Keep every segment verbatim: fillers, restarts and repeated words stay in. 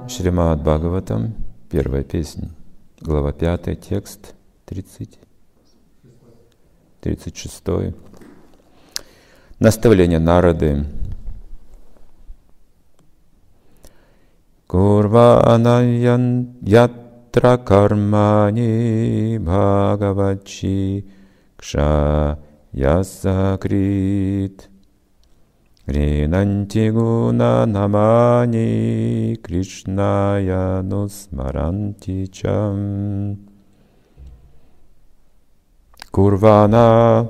Шримад Бхагаватам, первая песня, глава пятая, текст тридцать, тридцать шестой. Наставление Нарады. Курвана ятра кармани бхагавачи кша ясакрит гринанти гуна намани кришная нусмаранти чам. Курвана,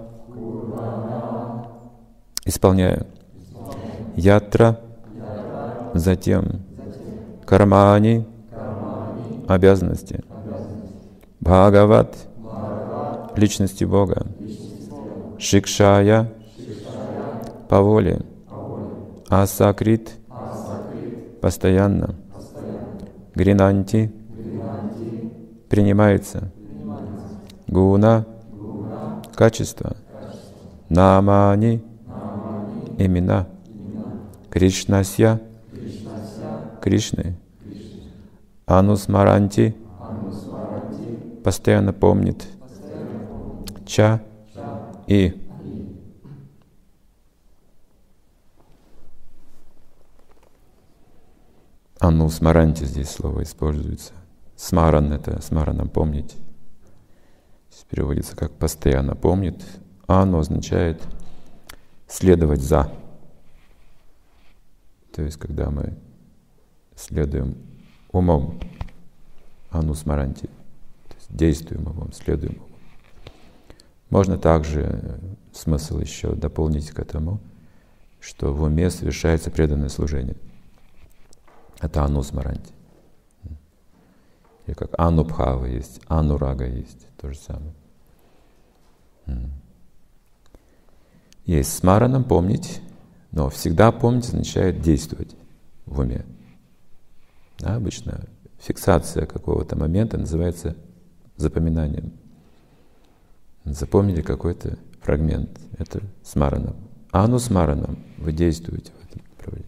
исполняя, ятра, затем, кармани, обязанности, бхагават, личности Бога, шикшая, по воле, асакрит, постоянно, гринанти, принимается, гуна, качество, намани, имена, кришнасья, Кришны, анусмаранти, постоянно помнит, ча и. Анусмаранти здесь слово используется. Смаран — это смараном помнить. Переводится как постоянно помнит. Ану означает следовать за. То есть, когда мы следуем умом, анусмаранти, то есть действуем умом, следуем умом. Можно также смысл еще дополнить к этому, что в уме совершается преданное служение. Это анусмаранти. Или как анубхава есть, анурага есть, то же самое. Есть смараном помнить, но всегда помнить означает действовать в уме. Да, обычно фиксация какого-то момента называется запоминанием. Запомнили какой-то фрагмент, это смараном. Анусмараном вы действуете в этом направлении.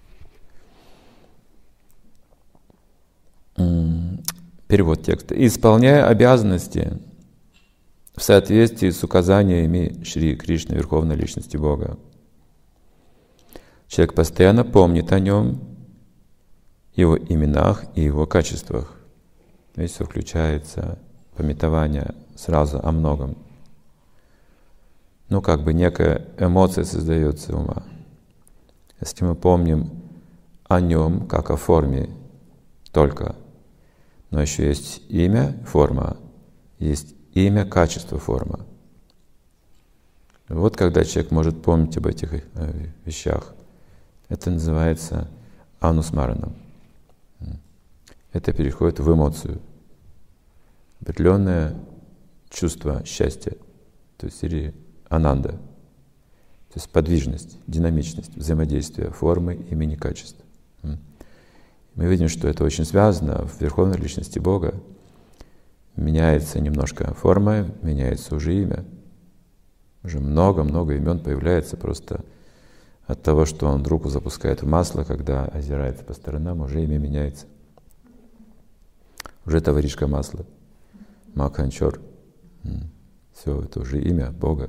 Перевод текста. Исполняя обязанности в соответствии с указаниями Шри Кришны, Верховной Личности Бога, человек постоянно помнит о нем, его именах и его качествах. Здесь все включается памятование сразу о многом. Ну, как бы некая эмоция создается ума. Если мы помним о нем, как о форме только, но еще есть имя, форма, есть имя, качество, форма. Вот когда человек может помнить об этих вещах, это называется анусмараном. Это переходит в эмоцию, определенное чувство счастья, то есть или ананда, то есть подвижность, динамичность, взаимодействие формы, имени, качества. Мы видим, что это очень связано в Верховной Личности Бога. Меняется немножко форма, меняется уже имя. Уже много-много имен появляется просто от того, что он руку запускает в масло, когда озирается по сторонам, уже имя меняется. Уже это варишка масла, Макханчор. Все, это уже имя Бога.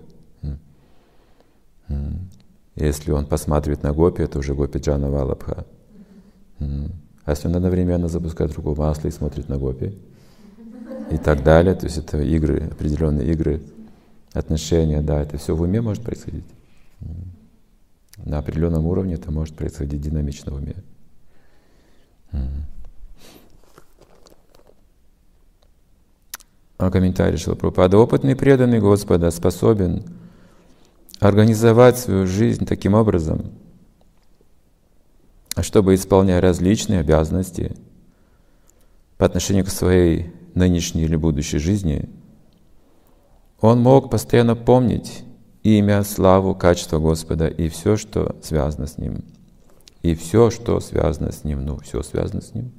Если он посматривает на гопи, это уже гопи Джана Валабха. А если он одновременно запускает руку в масло и смотрит на гопи, и так далее, то есть это игры, определенные игры, отношения, да, это все в уме может происходить. На определенном уровне это может происходить динамично в уме. А комментарий Шрила Прабхупады. Опытный преданный Господа способен организовать свою жизнь таким образом, чтобы, исполняя различные обязанности по отношению к своей нынешней или будущей жизни, он мог постоянно помнить имя, славу, качество Господа и все, что связано с Ним. И все, что связано с Ним, ну, все связано с Ним.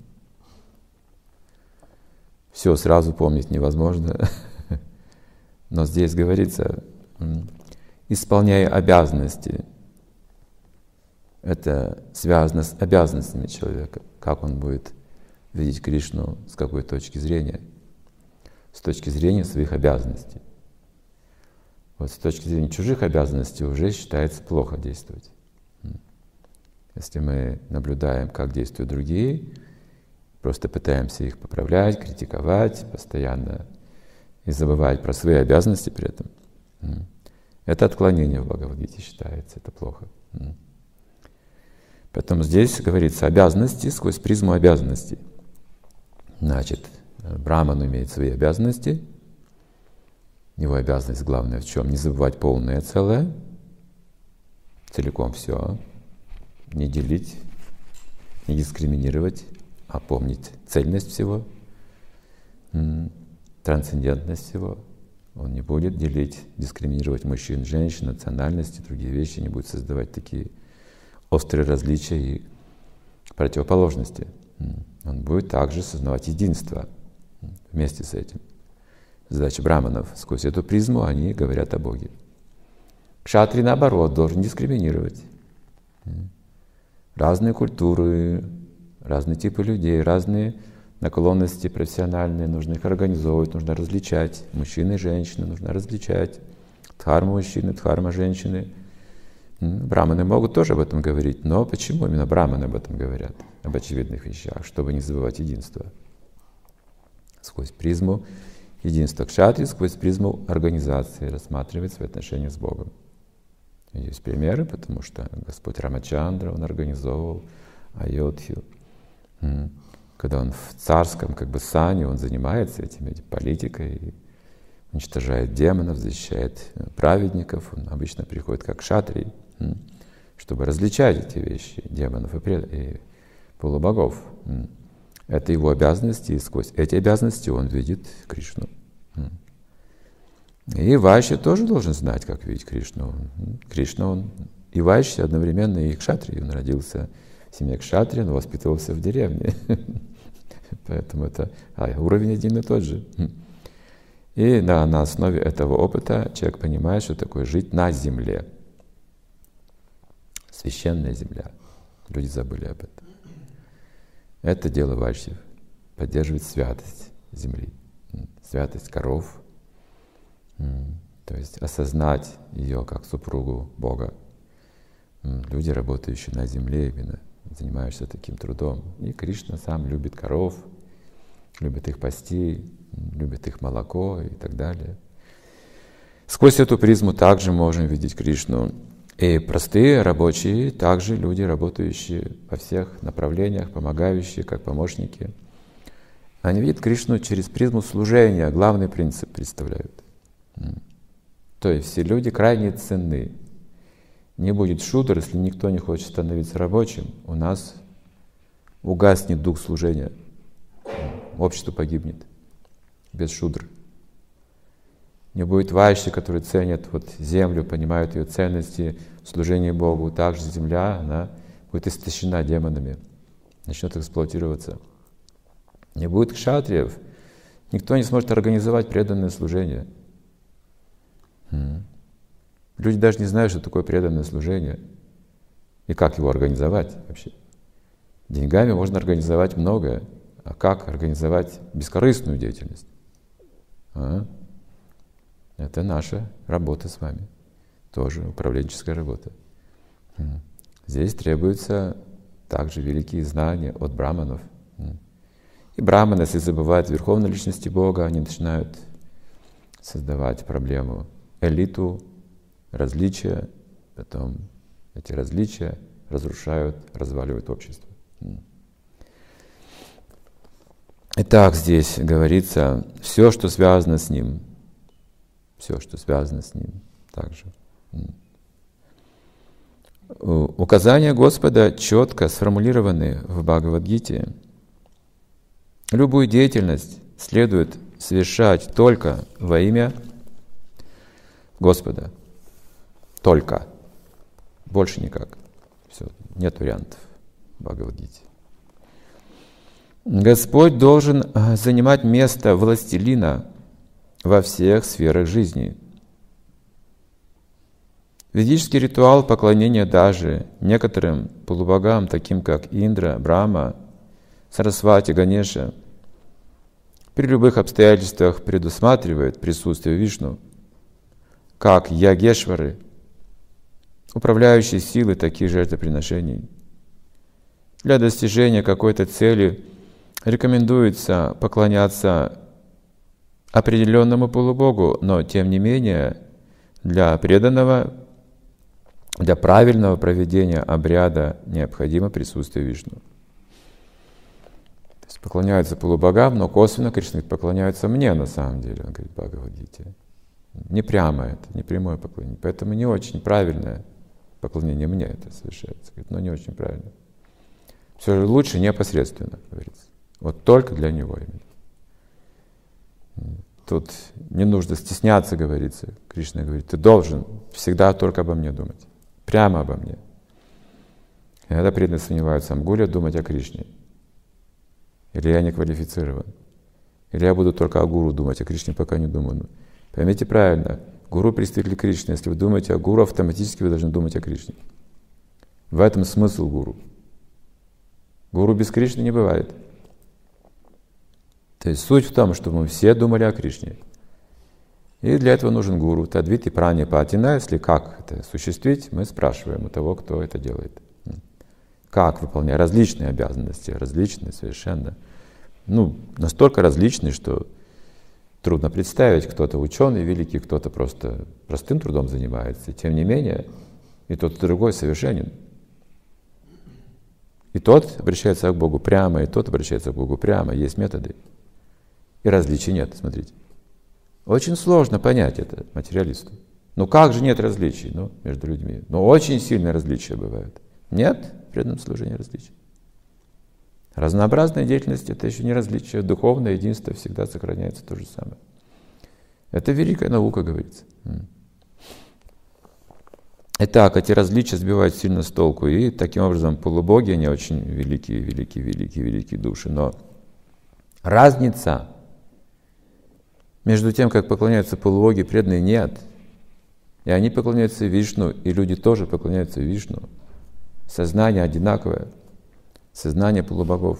Все сразу помнить невозможно. Но здесь говорится, исполняя обязанности, это связано с обязанностями человека, как он будет видеть Кришну с какой точки зрения? С точки зрения своих обязанностей. Вот с точки зрения чужих обязанностей уже считается плохо действовать. Если мы наблюдаем, как действуют другие, просто пытаемся их поправлять, критиковать постоянно и забывать про свои обязанности при этом, это отклонение в Бхагавад-гите считается, это плохо. Поэтому здесь говорится обязанности сквозь призму обязанностей. Значит, Браман имеет свои обязанности. Его обязанность главная в чем? Не забывать полное целое, целиком все, не делить, не дискриминировать, а помнить цельность всего, трансцендентность всего. Он не будет делить, дискриминировать мужчин, женщин, национальности, другие вещи, не будет создавать такие острые различия и противоположности. Он будет также создавать единство вместе с этим. Задача браманов сквозь эту призму они говорят о Боге. Кшатри, наоборот, должен дискриминировать. Разные культуры, разные типы людей, разные наклонности профессиональные, нужно их организовывать, нужно различать. Мужчины и женщины нужно различать. Дхарма мужчины, дхарма женщины. Браманы могут тоже об этом говорить, но почему именно браманы об этом говорят? Об очевидных вещах, чтобы не забывать единство. Сквозь призму единства кшатри, сквозь призму организации рассматривать свои отношения с Богом. И есть примеры, потому что Господь Рамачандра, он организовывал Айодхью. Когда он в царском как бы сане, он занимается этим, этим политикой, уничтожает демонов, защищает праведников. Он обычно приходит как кшатрий, чтобы различать эти вещи, демонов и, пред... и полубогов. Это его обязанности, и сквозь эти обязанности он видит Кришну. И Вайшья тоже должен знать, как видеть Кришну. Кришна, он и Вайшья одновременно, и кшатрий. Он родился в семье кшатрия, но воспитывался в деревне. Поэтому это а, уровень один и тот же. И да, на основе этого опыта человек понимает, что такое жить на земле. Священная земля. Люди забыли об этом. Это дело вайшьев. Поддерживать святость земли. Святость коров. То есть осознать ее как супругу Бога. Люди, работающие на земле, именно занимаешься таким трудом. И Кришна сам любит коров, любит их пасти, любит их молоко и так далее. Сквозь эту призму также можем видеть Кришну. И простые рабочие, также люди, работающие во всех направлениях, помогающие как помощники, они видят Кришну через призму служения, главный принцип представляют. То есть все люди крайне ценны. Не будет шудр, если никто не хочет становиться рабочим, у нас угаснет дух служения. Общество погибнет без шудр. Не будет вайши, которые ценят вот землю, понимают ее ценности в служении Богу. Также земля, она будет истощена демонами, начнет эксплуатироваться. Не будет кшатриев, никто не сможет организовать преданное служение. Люди даже не знают, что такое преданное служение и как его организовать вообще. Деньгами можно организовать многое, а как организовать бескорыстную деятельность? А? Это наша работа с вами, тоже управленческая работа. Здесь требуются также великие знания от браманов. И браманы, если забывают верховной личности Бога, они начинают создавать проблему, элиту, различия, потом эти различия разрушают, разваливают общество. Итак, здесь говорится, все, что связано с ним, все, что связано с ним, также. Указания Господа четко сформулированы в Бхагавад-гите. Любую деятельность следует совершать только во имя Господа. Только. Больше никак. Все, нет вариантов в Бхагавад-гите. Господь должен занимать место властелина во всех сферах жизни. Ведический ритуал поклонения даже некоторым полубогам, таким как Индра, Брахма, Сарасвати, Ганеша при любых обстоятельствах предусматривает присутствие Вишну, как Ягешвары, управляющие силы таких жертвоприношений. Для достижения какой-то цели рекомендуется поклоняться определенному полубогу, но тем не менее для преданного, для правильного проведения обряда необходимо присутствие Вишну. То есть поклоняются полубогам, но косвенно Кришна говорит, поклоняются мне на самом деле, он говорит в Бхагавад-гите. Не прямо это, не прямое поклонение. Поэтому не очень правильное поклонение мне это совершается. Говорит, но не очень правильно. Все же лучше непосредственно, говорится. Вот только для него именно. Тут не нужно стесняться, говорится. Кришна говорит, ты должен всегда только обо мне думать. Прямо обо мне. Иногда преданные сомневаются, могу ли я думать о Кришне? Или я не квалифицирован? Или я буду только о гуру думать, о Кришне пока не думаю. Поймите правильно, гуру представитель Кришны. Если вы думаете о гуру, автоматически вы должны думать о Кришне. В этом смысл гуру. Гуру без Кришны не бывает. То есть суть в том, чтобы мы все думали о Кришне. И для этого нужен гуру. Тадвити прани патина, если как это осуществить, мы спрашиваем у того, кто это делает. Как выполнять различные обязанности, различные совершенно. Ну, настолько различные, что трудно представить, кто-то ученый великий, кто-то просто простым трудом занимается. Тем не менее, и тот, и другой совершенен. И тот обращается к Богу прямо, и тот обращается к Богу прямо. Есть методы. И различий нет, смотрите. Очень сложно понять это материалисту. Ну как же нет различий ну, между людьми? Но очень сильные различия бывают. Нет в преданном служении различий. Разнообразная деятельность — это еще не различие. Духовное единство всегда сохраняется то же самое. Это великая наука, говорится. Итак, эти различия сбивают сильно с толку. И таким образом полубоги, они очень великие, великие, великие, великие души. Но разница между тем, как поклоняются полубоги, преданные, нет. И они поклоняются Вишну, и люди тоже поклоняются Вишну. Сознание одинаковое. Сознание полубогов.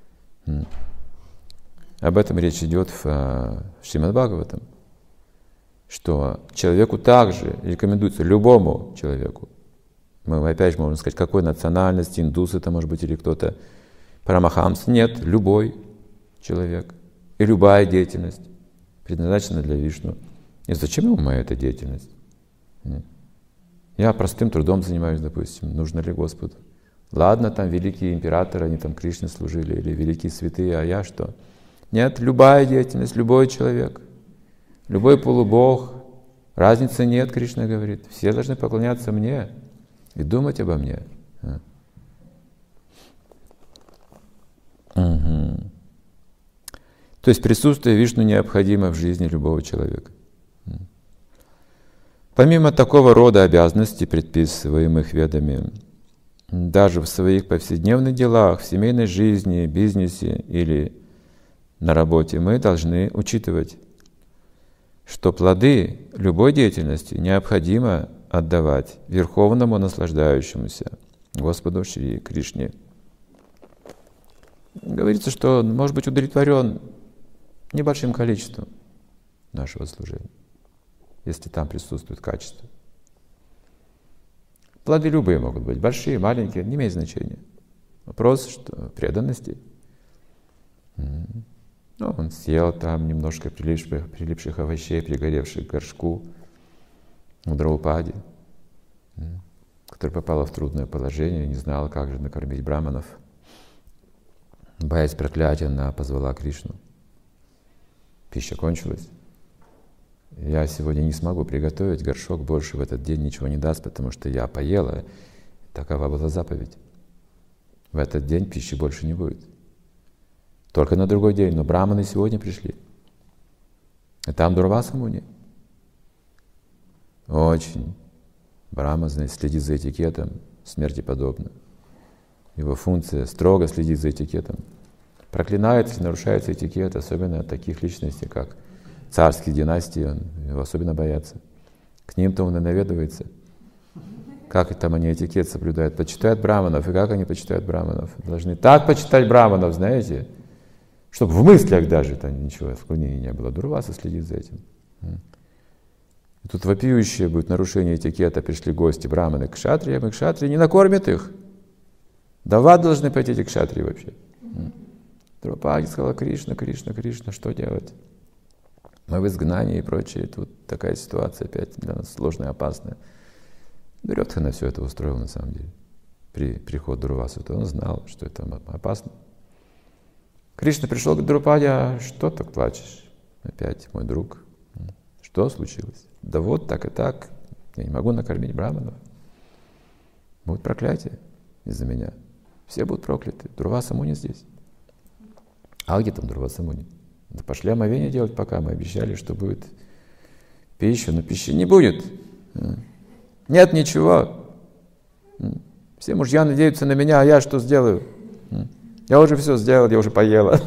Об этом речь идет в, в Шримад-Бхагаватам, что человеку также рекомендуется, любому человеку, мы опять же можем сказать, какой национальности, индус это может быть или кто-то, парамахамс, нет, любой человек и любая деятельность предназначена для Вишну. И зачем ему моя эта деятельность? Я простым трудом занимаюсь, допустим, нужно ли Господу? Ладно, там великие императоры, они там Кришне служили, или великие святые, а я что? Нет, любая деятельность, любой человек, любой полубог, разницы нет, Кришна говорит. Все должны поклоняться мне и думать обо мне. Угу. То есть присутствие Вишну необходимо в жизни любого человека. Помимо такого рода обязанностей, предписываемых ведами, даже в своих повседневных делах, в семейной жизни, бизнесе или на работе мы должны учитывать, что плоды любой деятельности необходимо отдавать Верховному Наслаждающемуся, Господу Шри Кришне. Говорится, что он может быть удовлетворен небольшим количеством нашего служения, если там присутствует качество. Плоды любые могут быть, большие, маленькие, не имеет значения. Вопрос, что преданности. Ну, он съел там немножко прилипших, прилипших овощей, пригоревших к горшку у Драупади, которая попала в трудное положение, не знала, как же накормить браманов. Боясь проклятия, она позвала Кришну. Пища кончилась. Я сегодня не смогу приготовить, горшок больше в этот день ничего не даст, потому что я поела. Такова была заповедь. В этот день пищи больше не будет. Только на другой день. Но браманы сегодня пришли. И там Дурваса Муни. Очень. Брахма, знаете, следит за этикетом, смерти подобно. Его функция строго следить за этикетом. Проклинается, нарушается этикет, особенно от таких личностей, как царские династии, он, его особенно боятся. К ним-то он и наведывается. Как там они этикет соблюдают? Почитают браманов. И как они почитают браманов? Должны так почитать браманов, знаете, чтобы в мыслях даже там ничего отклонений не было. Дурваса следит за этим. И тут вопиющее будет нарушение этикета. Пришли гости, браманы, к кшатриям, и кшатрии не накормят их. Да в ад должны пойти эти кшатрии вообще. Друпади сказала: Кришна, Кришна, Кришна, что делать? Мы в изгнании и прочее. Тут такая ситуация опять для нас сложная, опасная. Дурёдхана все это устроил на самом деле. При приходе Дурвасы, то он знал, что это опасно. Кришна пришел к Друпаде: а что так плачешь? Опять, мой друг. Что случилось? Да вот так и так. Я не могу накормить браманов. Будет проклятие из-за меня. Все будут прокляты. Дурваса Муни здесь. А где там Дурваса Муни? Да пошли омовение делать пока. Мы обещали, что будет пища, но пищи не будет. Нет ничего. Все мужья надеются на меня, а я что сделаю? Я уже все сделал, я уже поела.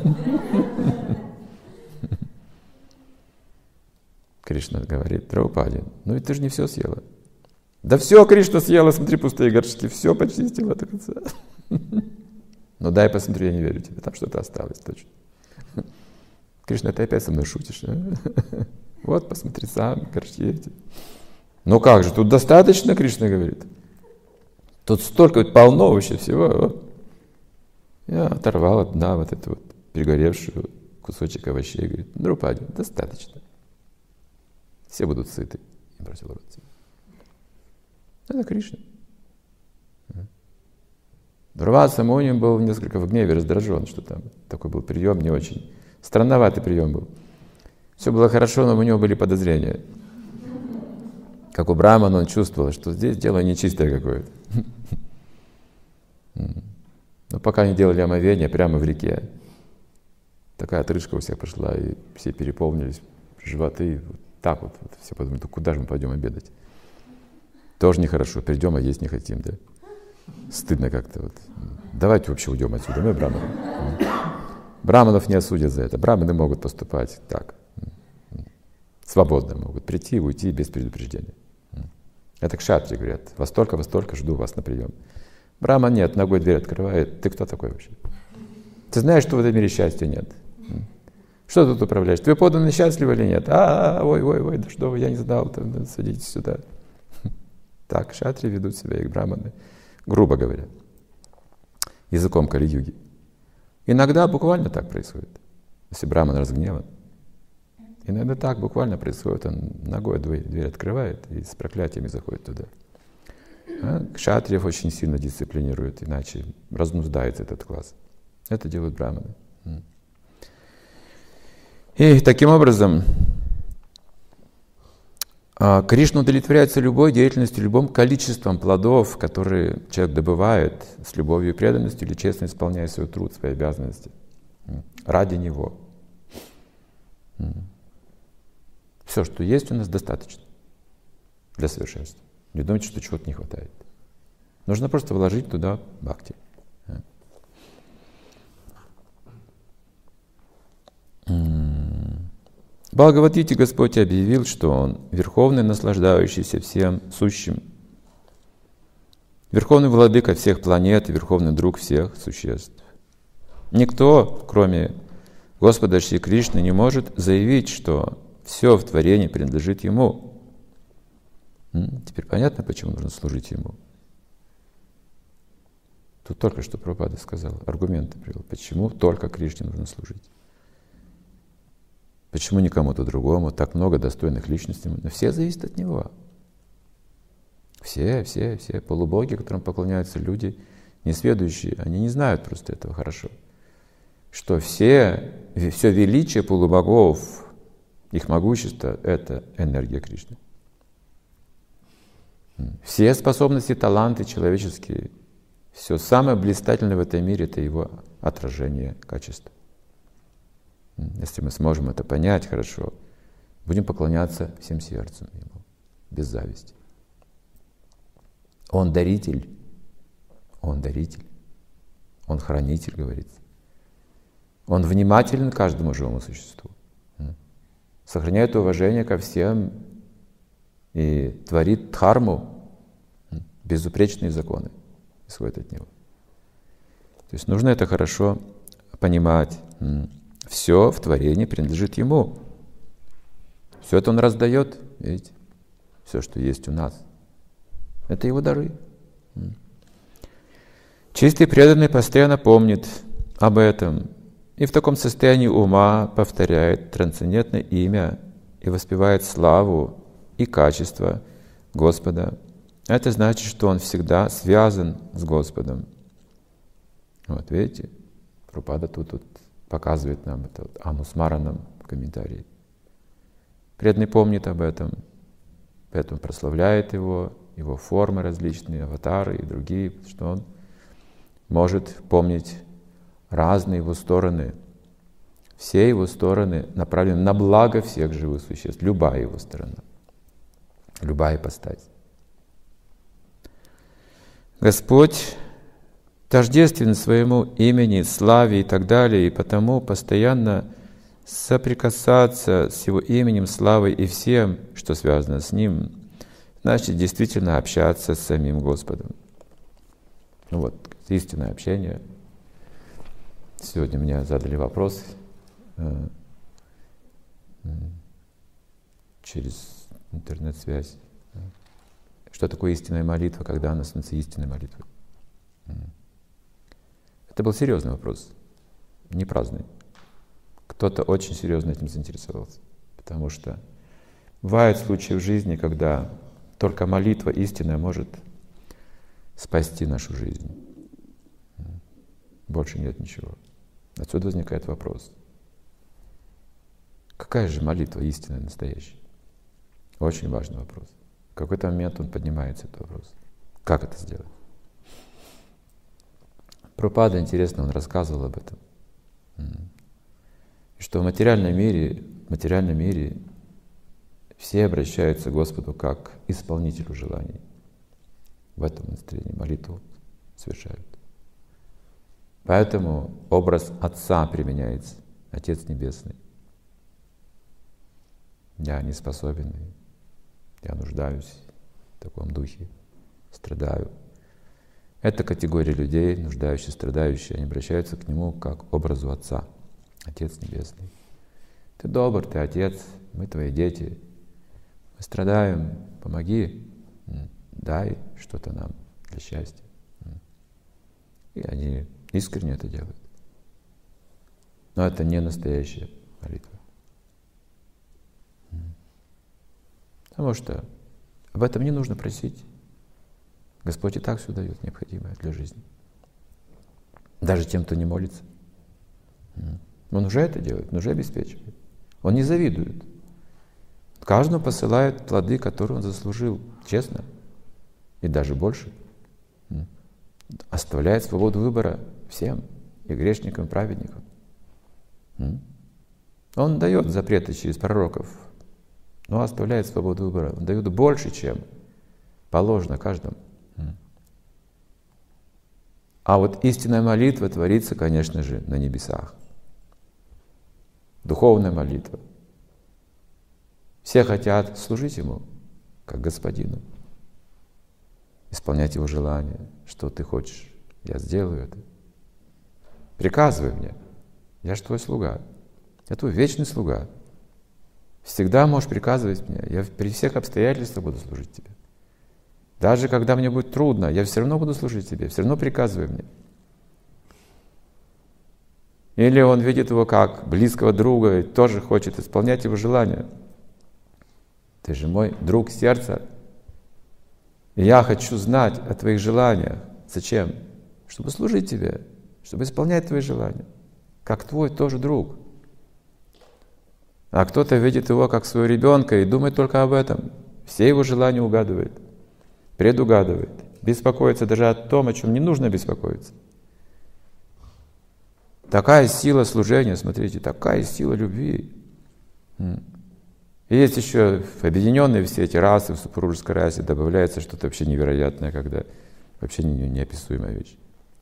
Кришна говорит Драупаде: ну ведь ты же не все съела. Да все, Кришна съела, смотри, пустые горшки, все почистила до конца. Ну дай посмотрю, я не верю тебе, там что-то осталось точно. Кришна, ты опять со мной шутишь. Вот, посмотри сам, горшки эти. Ну как же, тут достаточно, Кришна говорит. Тут столько, полно вообще всего. Я оторвал от дна вот эту вот перегоревшую кусочек овощей. Говорит: Друпади, достаточно. Все будут сыты. И бросил рот себе. Это Кришна. Дурваса Муни был несколько в гневе, раздражен, что там такой был прием не очень. Странноватый прием был. Все было хорошо, но у него были подозрения. Как у Брамана, он чувствовал, что здесь дело нечистое какое-то. Но пока не делали омовение прямо в реке, такая отрыжка у всех пошла, и все переполнились животы. Вот так вот, вот все подумали: куда же мы пойдем обедать? Тоже нехорошо, придем, а есть не хотим, да? Стыдно как-то вот. Давайте вообще уйдем отсюда, мы браманы. Браманов не осудят за это. Браманы могут поступать так. Свободно могут прийти и уйти без предупреждения. Это кшатрии говорят: во столько, во столько жду вас на прием. Браман нет, ногой дверь открывает. Ты кто такой вообще? Ты знаешь, что в этом мире счастья нет? Что ты тут управляешь? Твои подданные счастливы или нет? А, ой, ой, ой, да что вы, я не знал, садитесь сюда. Так кшатрии ведут себя, их браманы, грубо говоря, языком Кали-юги. Иногда буквально так происходит, если браман разгневан. Иногда так буквально происходит, он ногой дверь, дверь открывает и с проклятиями заходит туда. А кшатриев очень сильно дисциплинируют, иначе разнуздается этот класс. Это делают браманы. И таким образом Кришна удовлетворяется любой деятельностью, любым количеством плодов, которые человек добывает с любовью и преданностью или честно исполняя свой труд, свои обязанности ради Него. Все, что есть у нас, достаточно для совершенства. Не думайте, что чего-то не хватает. Нужно просто вложить туда бхакти. В Бхагавад-гите Господь объявил, что Он верховный, наслаждающийся всем сущим, верховный владыка всех планет и верховный друг всех существ. Никто, кроме Господа Шри Кришны, не может заявить, что все в творении принадлежит Ему. Теперь понятно, почему нужно служить Ему. Тут только что Прабхупада сказал, аргументы привел, почему только Кришне нужно служить. Почему не кому-то другому? Так много достойных личностей. Но все зависят от Него. Все, все, все полубоги, которым поклоняются люди, несведущие, они не знают просто этого хорошо. Что все, все величие полубогов, их могущество — это энергия Кришны. Все способности, таланты человеческие, все самое блистательное в этом мире — это Его отражение качества. Если мы сможем это понять хорошо, будем поклоняться всем сердцем Ему, без зависти. Он даритель, Он даритель, Он хранитель, говорится. Он внимателен к каждому живому существу, сохраняет уважение ко всем и творит дхарму, Безупречные законы исходят от Него. То есть нужно это хорошо понимать. Все в творении принадлежит Ему. Все это Он раздает, видите? Все, что есть у нас. Это Его дары. Чистый преданный постоянно помнит об этом и в таком состоянии ума повторяет трансцендентное имя и воспевает славу и качество Господа. Это значит, что он всегда связан с Господом. Вот видите, Прабхупада тут, тут показывает нам это вот, Анусмаранам в комментарии. Преданный помнит об этом, поэтому прославляет его, его формы различные, аватары и другие, что он может помнить разные его стороны. Все его стороны направлены на благо всех живых существ, любая его сторона, любая ипостась. Господь тождествен своему имени, славе и так далее, и потому постоянно соприкасаться с Его именем, славой и всем, что связано с Ним, значит действительно общаться с самим Господом. Ну вот, истинное общение. Сегодня мне задали вопрос э, через интернет-связь. Что такое истинная молитва, когда она становится истинной молитвой? Это был серьезный вопрос, не праздный. Кто-то очень серьезно этим заинтересовался, потому что бывают случаи в жизни, когда только молитва истинная может спасти нашу жизнь. Больше нет ничего. Отсюда возникает вопрос. Какая же молитва истинная, настоящая? Очень важный вопрос. В какой-то момент он поднимается, этот вопрос. Как это сделать? Прабхупада, интересно, он рассказывал об этом. Что в материальном мире, в материальном мире все обращаются к Господу как к исполнителю желаний. В этом настроении молитву совершают. Поэтому образ Отца применяется, Отец Небесный. Я не способен, я нуждаюсь в таком духе, страдаю. Это категория людей, нуждающие, страдающие, они обращаются к Нему как к образу Отца, Отец Небесный. Ты добр, Ты Отец, мы Твои дети, мы страдаем, помоги, дай что-то нам для счастья. И они искренне это делают. Но это не настоящая молитва. Потому что об этом не нужно просить. Господь и так все дает необходимое для жизни. Даже тем, кто не молится. Он уже это делает, он уже обеспечивает. Он не завидует. Каждому посылает плоды, которые он заслужил, честно. И даже больше. Оставляет свободу выбора всем, и грешникам, и праведникам. Он дает запреты через пророков, но оставляет свободу выбора. Он дает больше, чем положено каждому. А вот истинная молитва творится, конечно же, на небесах. Духовная молитва. Все хотят служить Ему, как Господину. Исполнять Его желания. Что Ты хочешь, я сделаю это. Приказывай мне. Я же Твой слуга. Я Твой вечный слуга. Всегда можешь приказывать мне. Я при всех обстоятельствах буду служить Тебе. Даже когда мне будет трудно, я все равно буду служить Тебе, все равно приказывай мне. Или он видит его как близкого друга и тоже хочет исполнять его желания. Ты же мой друг сердца. И я хочу знать о твоих желаниях. Зачем? Чтобы служить Тебе, чтобы исполнять Твои желания. Как Твой тоже друг. А кто-то видит его как своего ребенка и думает только об этом. Все его желания угадывает. Предугадывает, беспокоится даже о том, о чем не нужно беспокоиться. Такая сила служения, смотрите, такая сила любви. И есть еще объединенные все эти расы в супружеской расе, добавляется что-то вообще невероятное, когда вообще неописуемая вещь.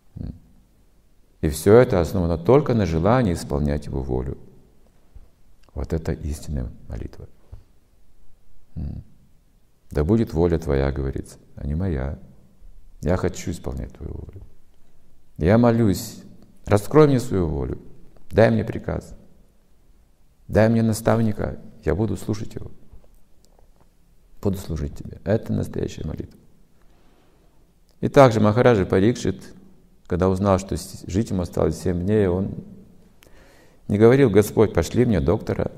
И все это основано только на желании исполнять Его волю. Вот это истинная молитва. Да будет воля Твоя, говорится, а не моя. Я хочу исполнять Твою волю. Я молюсь, раскрой мне свою волю, дай мне приказ, дай мне наставника, я буду слушать его, буду служить Тебе. Это настоящая молитва. И также Махараджа Парикшит, когда узнал, что жить ему осталось семь дней, он не говорил: Господь, пошли мне доктора.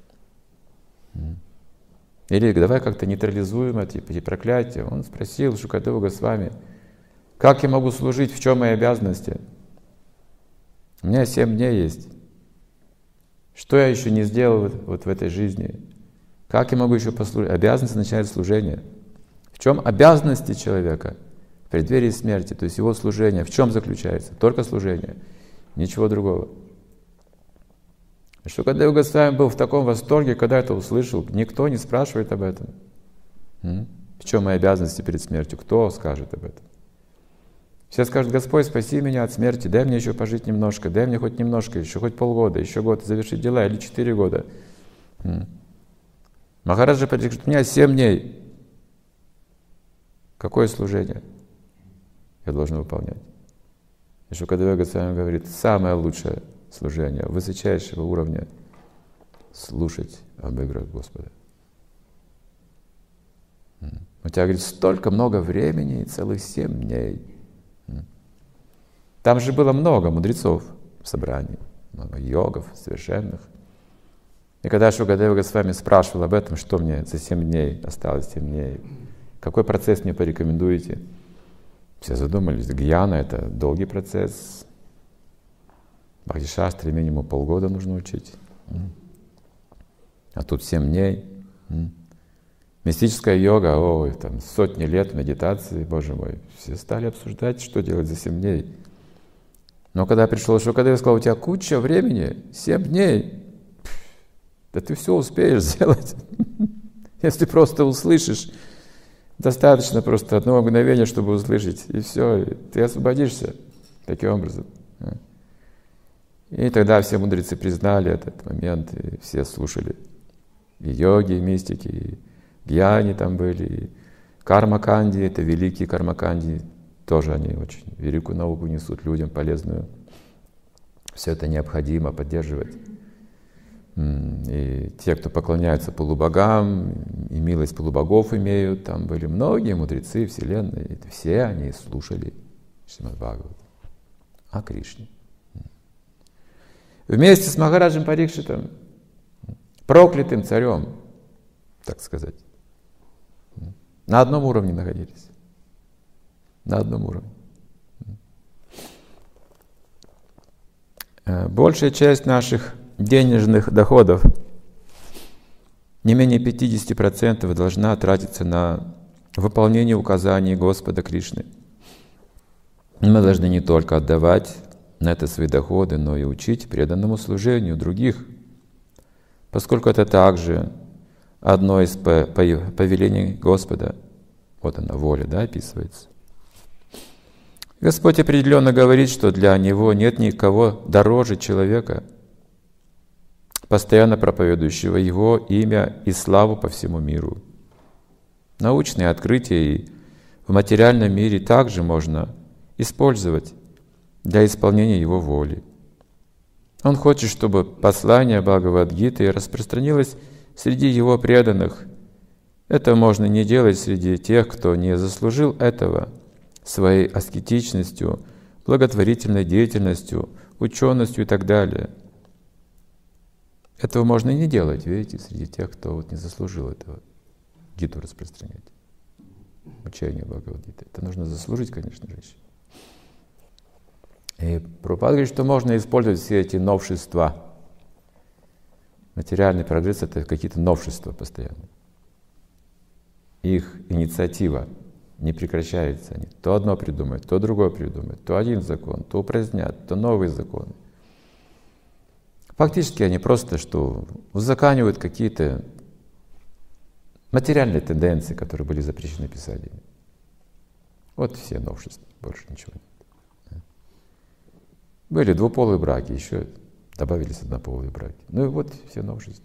Или давай как-то нейтрализуем эти, эти проклятия. Он спросил Шукадева Госвами: как я могу служить, в чем мои обязанности? У меня семь дней есть. Что я еще не сделал вот, вот в этой жизни? Как я могу еще послужить? Обязанность начинает служение. В чем обязанности человека в преддверии смерти, то есть его служение, в чем заключается? Только служение, ничего другого. Шукадева Госвами был в таком восторге, когда это услышал. Никто не спрашивает об этом. В чем мои обязанности перед смертью? Кто скажет об этом? Все скажут: Господь, спаси меня от смерти, дай мне еще пожить немножко, дай мне хоть немножко, еще хоть полгода, еще год завершить дела, или четыре года. Махараджа говорит: у меня семь дней. Какое служение я должен выполнять? И Шукадева Госвами говорит: самое лучшее служение, высочайшего уровня — слушать об играх Господа. У тебя, говорит, столько много времени, целых семь дней. Там же было много мудрецов в собрании, много йогов, совершенных. И когда Шукадева Госвами спрашивал об этом, что мне за семь дней осталось, семь дней, какой процесс мне порекомендуете, все задумались. Гьяна — это долгий процесс. Бхакти-шастре минимум полгода нужно учить. А тут семь дней. Мистическая йога, ой, там сотни лет медитации, Боже мой. Все стали обсуждать, что делать за семь дней. Но когда пришел Шукадева, сказал: у тебя куча времени, семь дней. Да ты все успеешь сделать. Если просто услышишь, достаточно просто одного мгновения, чтобы услышать, и все, ты освободишься таким образом. И тогда все мудрецы признали этот момент, и все слушали. И йоги, и мистики, и гьяни там были, и карма-канди, это великие карма-канди, тоже они очень великую науку несут людям, полезную. Все это необходимо поддерживать. И те, кто поклоняются полубогам, и милость полубогов имеют, там были многие мудрецы Вселенной, и все они слушали Шримад-Бхагават о Кришне. Вместе с Махараджем Парикшитом, проклятым царем, так сказать, на одном уровне находились. На одном уровне. Большая часть наших денежных доходов, не менее пятьдесят процентов, должна тратиться на выполнение указаний Господа Кришны. Мы должны не только отдавать на это свои доходы, но и учить преданному служению других, поскольку это также одно из повелений Господа. Вот она, воля, да, описывается. Господь определенно говорит, что для Него нет никого дороже человека, постоянно проповедующего Его имя и славу по всему миру. Научные открытия и в материальном мире также можно использовать для исполнения Его воли. Он хочет, чтобы послание Бхагавад-гиты распространилось среди Его преданных. Это можно не делать среди тех, кто не заслужил этого своей аскетичностью, благотворительной деятельностью, ученостью и так далее. Этого можно и не делать, видите, среди тех, кто вот не заслужил этого, гиту распространять, учение Бхагавад-гиты. Это нужно заслужить, конечно же, еще. И Прабхупада говорит, что можно использовать все эти новшества. Материальный прогресс — это какие-то новшества постоянно. Их инициатива не прекращается. Они то одно придумают, то другое придумают, то один закон, то упразднят, то новые законы. Фактически они просто что узаконивают какие-то материальные тенденции, которые были запрещены Писаниями. Вот все новшества, больше ничего нет. Были двуполые браки, еще добавились однополые браки. Ну и вот все новшества.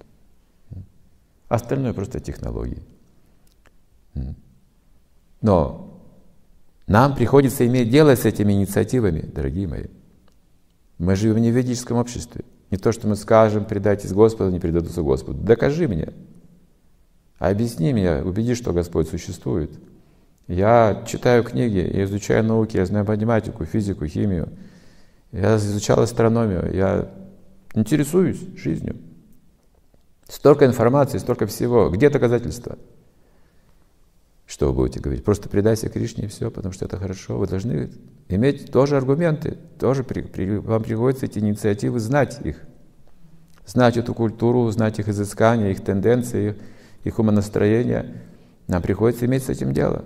Остальное просто технологии. Но Нам приходится иметь дело с этими инициативами, дорогие мои. Мы живем не в ведическом обществе. Не то, что мы скажем, предайтесь Господу, не предадутся Господу. Докажи мне. Объясни мне, убеди, что Господь существует. Я читаю книги, я изучаю науки, я знаю математику, физику, химию. Я изучал астрономию, я интересуюсь жизнью. Столько информации, столько всего. Где доказательства? Что вы будете говорить? Просто предайся Кришне и все, потому что это хорошо. Вы должны иметь тоже аргументы. Тоже при, при, вам приходится эти инициативы знать их. Знать эту культуру, знать их изыскания, их тенденции, их, их умонастроения. Нам приходится иметь с этим дело.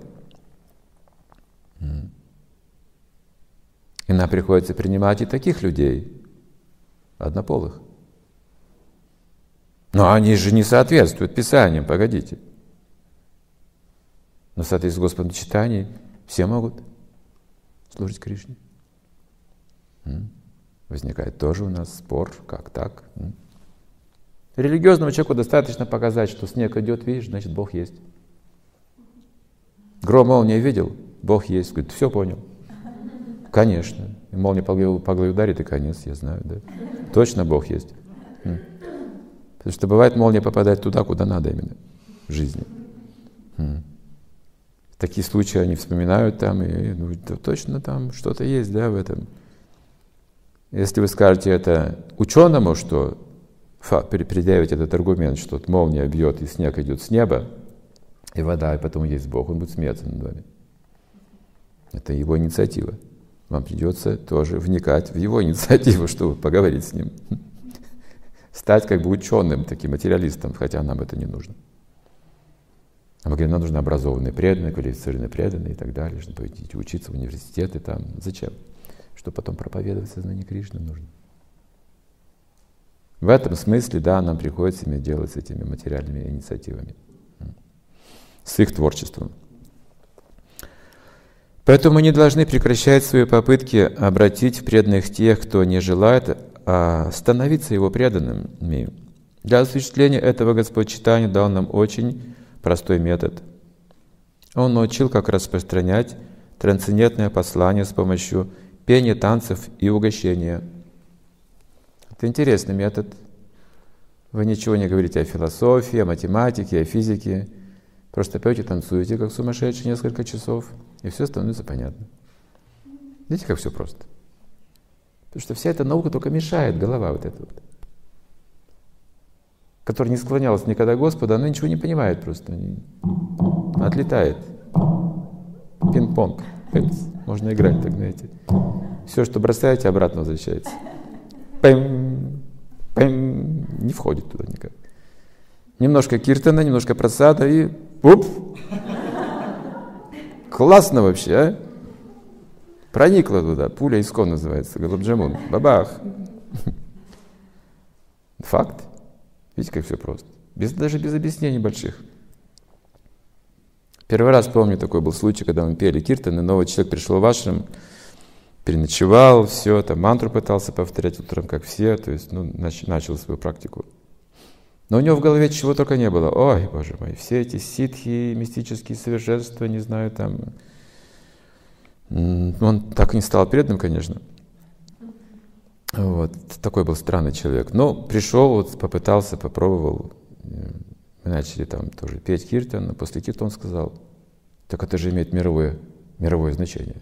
И нам приходится принимать и таких людей, однополых. Но они же не соответствуют Писаниям, погодите. Но в соответствии с Господом читаний все могут служить Кришне. Возникает тоже у нас спор, как так. Религиозному человеку достаточно показать, что снег идет, видишь, значит Бог есть. Гром, молния видел, Бог есть. Говорит, все понял. Конечно. И молния по голове ударит, и конец, я знаю, да. Точно Бог есть. Потому что бывает, молния попадает туда, куда надо именно в жизни. Такие случаи они вспоминают там, и ну, точно там что-то есть, да, в этом. Если вы скажете это ученому, что предъявить этот аргумент, что молния бьет и снег идет с неба, и вода, и потом есть Бог, он будет смеяться над вами. Это его инициатива. Вам придется тоже вникать в его инициативу, чтобы поговорить с ним. Стать как бы ученым, таким материалистом, хотя нам это не нужно. А мы говорим, нам нужны образованные преданные, квалифицированные преданные и так далее, чтобы идти учиться в университеты там. Зачем? Чтобы потом проповедовать сознание Кришны нужно. В этом смысле, да, нам приходится иметь дело с этими материальными инициативами, с их творчеством. Поэтому мы не должны прекращать свои попытки обратить в преданных тех, кто не желает а становиться его преданными. Для осуществления этого Господь Чайтанья дал нам очень простой метод. Он научил, как распространять трансцендентное послание с помощью пения, танцев и угощения. Это интересный метод. Вы ничего не говорите о философии, о математике, о физике. Просто пьете, танцуете, как сумасшедшие, несколько часов, и все становится понятно. Видите, как все просто? Потому что вся эта наука только мешает, голова вот эта вот, которая не склонялась никогда к Господу, она ничего не понимает просто, отлетает. Пинг-понг. Можно играть так, знаете. Все, что бросаете, обратно возвращается. Пэм, пэм, не входит туда никак. Немножко киртана, немножко прасада и уп! Классно вообще, а? Проникла туда, пуля искон называется, Галабджамун. Бабах! Факт. Видите, как все просто. Без, даже без объяснений больших. Первый раз помню, такой был случай, когда мы пели киртан, и новый человек пришел в ашрам, переночевал, все, там мантру пытался повторять утром, как все, то есть ну, нач, начал свою практику. Но у него в голове чего только не было. Ой, боже мой, все эти ситхи, мистические совершенства, не знаю, там... Он так и не стал преданным, конечно. Вот. Такой был странный человек. Но пришел, вот, попытался, попробовал. Мы начали там тоже петь киртан. А после киртана он сказал, так это же имеет мировое, мировое значение.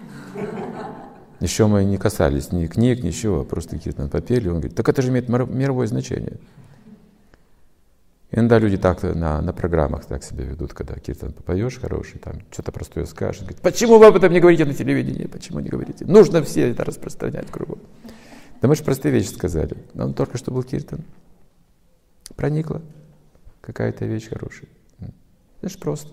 Еще мы не касались ни книг, ничего, просто киртан попели. Он говорит, так это же имеет мировое значение. Иногда люди так на, на программах так себя ведут, когда киртан попоешь хороший, там что-то простое скажешь. Говорит, почему вы об этом не говорите на телевидении? Почему не говорите? Нужно все это распространять кругом. Да мы же простые вещи сказали. Но он только что был киртан. Проникла какая-то вещь хорошая. Это же просто.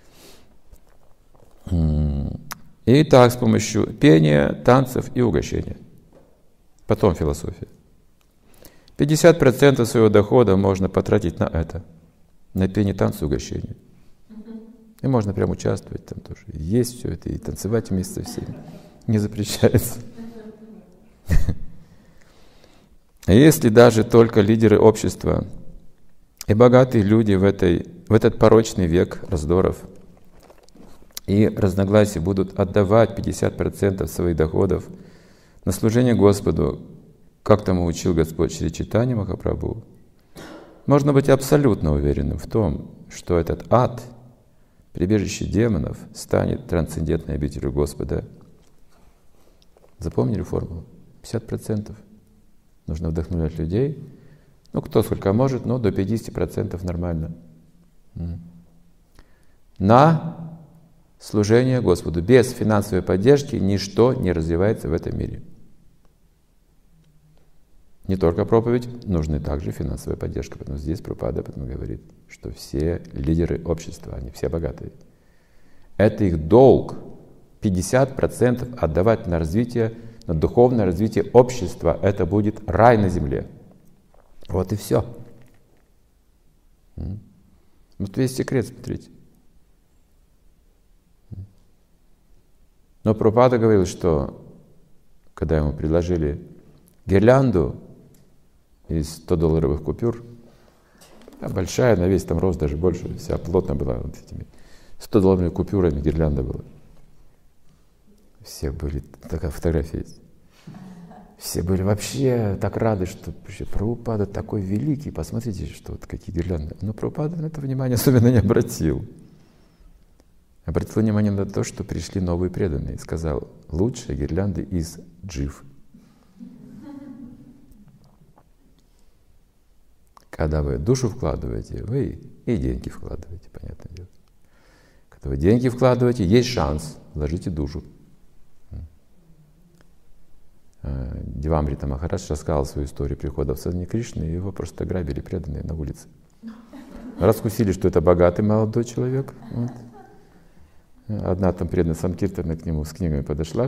И так с помощью пения, танцев и угощения. Потом философия. пятьдесят процентов своего дохода можно потратить на это. На пение, танцы, угощения. И можно прям участвовать там тоже. Есть все это и танцевать вместе со всеми. Не запрещается. А если даже только лидеры общества и богатые люди в, этой, в этот порочный век раздоров и разногласия будут отдавать пятьдесят процентов своих доходов на служение Господу, как тому учил Господь Шри Чайтанья Махапрабху, можно быть абсолютно уверенным в том, что этот ад, прибежище демонов, станет трансцендентной обителью Господа. Запомнили формулу? пятьдесят процентов. Нужно вдохновлять людей. Ну, кто сколько может, но до пятидесяти процентов нормально. На служение Господу. Без финансовой поддержки ничто не развивается в этом мире. Не только проповедь, нужна также финансовая поддержка. Потому что здесь Прабхупада об этом говорит, что все лидеры общества, они все богатые. Это их долг. пятьдесят процентов отдавать на развитие, на духовное развитие общества. Это будет рай на земле. Вот и все. Вот весь секрет, смотрите. Но Прабхупада говорил, что когда ему предложили гирлянду из сто-долларовых купюр, а большая, на весь там рост даже больше, вся плотно была вот этими сто-долларовыми купюрами, гирлянда была. Все были, такая фотография есть. Все были вообще так рады, что вообще Прабхупада такой великий, посмотрите, что вот какие гирлянды. Но Прабхупада на это внимание особенно не обратил. Обратил внимание на то, что пришли новые преданные, и сказал: лучшие гирлянды из джив. Когда вы душу вкладываете, вы и деньги вкладываете, понятное дело. Когда вы деньги вкладываете, есть шанс, вложите душу. Девамрита Махарадж рассказал свою историю прихода в сознание Кришны, и его просто грабили преданные на улице. Раскусили, что это богатый молодой человек. Вот. Одна там преданная Санкиртана к нему с книгами подошла,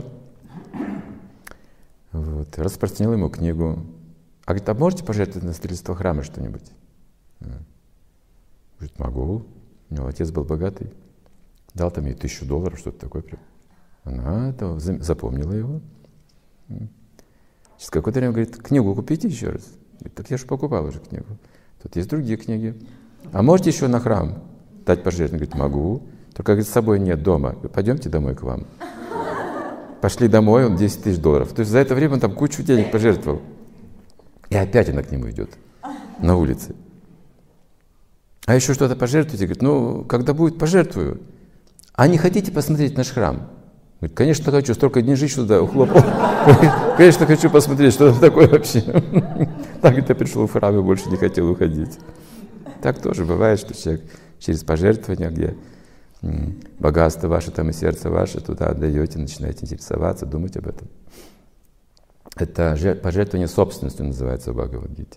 вот, распространила ему книгу. А говорит: а можете пожертвовать на строительство храма что-нибудь? Говорит: могу. У него отец был богатый. Дал там ей тысячу долларов, что-то такое. Она это запомнила его. Через какое-то время говорит: книгу купите еще раз. Говорит: так я же покупал уже книгу. Тут есть другие книги. А можете еще на храм дать пожертвовать? Говорит: могу. Только, говорит, с собой нет дома. Пойдемте домой к вам. Пошли домой, он десять тысяч долларов. То есть за это время он там кучу денег пожертвовал. И опять она к нему идет на улице. А еще что-то пожертвуйте? Говорит: ну, когда будет, пожертвую. А не хотите посмотреть наш храм? Говорит: конечно хочу, столько дней жить сюда ухлопал. Конечно хочу посмотреть, что там такое вообще. Так это пришел в храм и больше не хотел уходить. Так тоже бывает, что человек через пожертвования, где богатство ваше, там и сердце ваше, туда отдаете, начинаете интересоваться, думать об этом. Это пожертвование собственностью называется в Бхагавад-гите.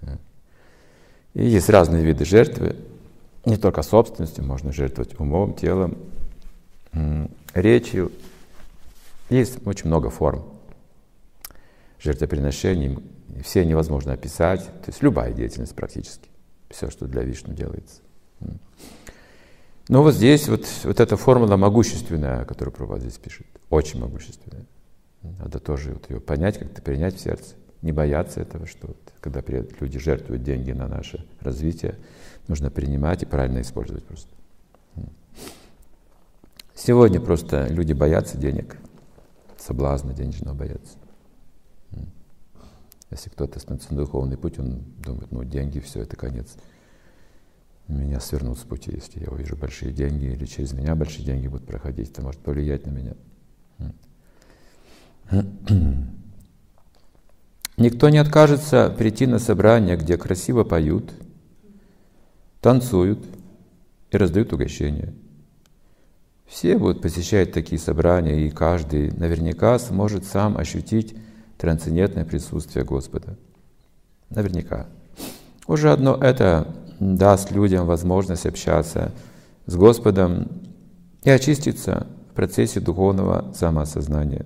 И есть разные виды жертвы. Не только собственностью, можно жертвовать умом, телом, речью. Есть очень много форм жертвоприношений. Все невозможно описать. То есть любая деятельность практически. Все, что для Вишну делается. Но вот здесь вот, вот эта формула могущественная, которую Прабхупада здесь пишет. Очень могущественная. Надо тоже вот ее понять, как-то принять в сердце. Не бояться этого, что вот, когда люди жертвуют деньги на наше развитие, нужно принимать и правильно использовать просто. Сегодня просто люди боятся денег, соблазна денежного боятся. Если кто-то становится на духовный путь, он думает: ну деньги, все, это конец. Меня свернут с пути, если я увижу большие деньги, или через меня большие деньги будут проходить, это может повлиять на меня. Никто не откажется прийти на собрание, где красиво поют, танцуют и раздают угощения. Все будут посещать такие собрания, и каждый наверняка сможет сам ощутить трансцендентное присутствие Господа. Наверняка. Уже одно это даст людям возможность общаться с Господом и очиститься в процессе духовного самоосознания.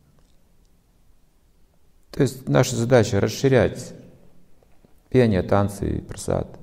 То есть наша задача — расширять пение, танцы и прасад.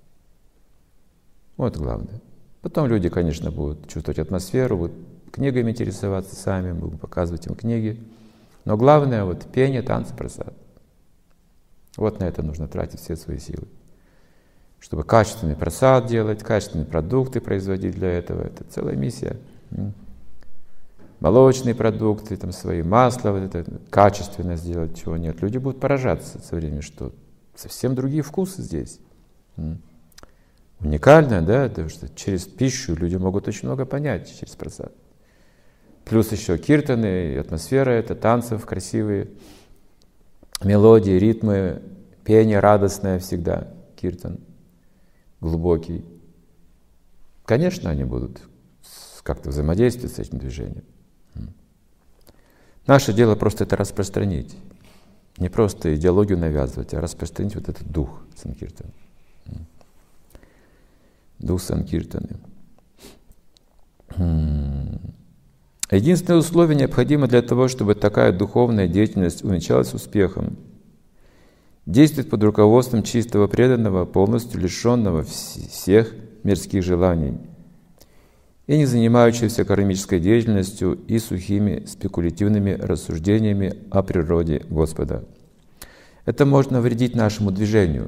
Вот главное. Потом люди, конечно, будут чувствовать атмосферу, будут книгами интересоваться сами, будем показывать им книги. Но главное — вот пение, танцы, прасад. Вот на это нужно тратить все свои силы. Чтобы качественный прасад делать, качественные продукты производить для этого. Это целая миссия. Молочные продукты, там свои масла, вот это качественно сделать, чего нет. Люди будут поражаться со временем, что совсем другие вкусы здесь. Уникально, да, потому что через пищу люди могут очень много понять, через просад. Плюс еще киртаны, атмосфера, это танцев красивые, мелодии, ритмы, пение радостное всегда, киртан, глубокий. Конечно, они будут как-то взаимодействовать с этим движением. Наше дело просто это распространить. Не просто идеологию навязывать, а распространить вот этот дух санкиртаны. Дух санкиртаны. Единственное условие необходимо для того, чтобы такая духовная деятельность увенчалась успехом. Действует под руководством чистого преданного, полностью лишенного всех мирских желаний и не занимающегося кармической деятельностью и сухими спекулятивными рассуждениями о природе Господа. Это может навредить нашему движению.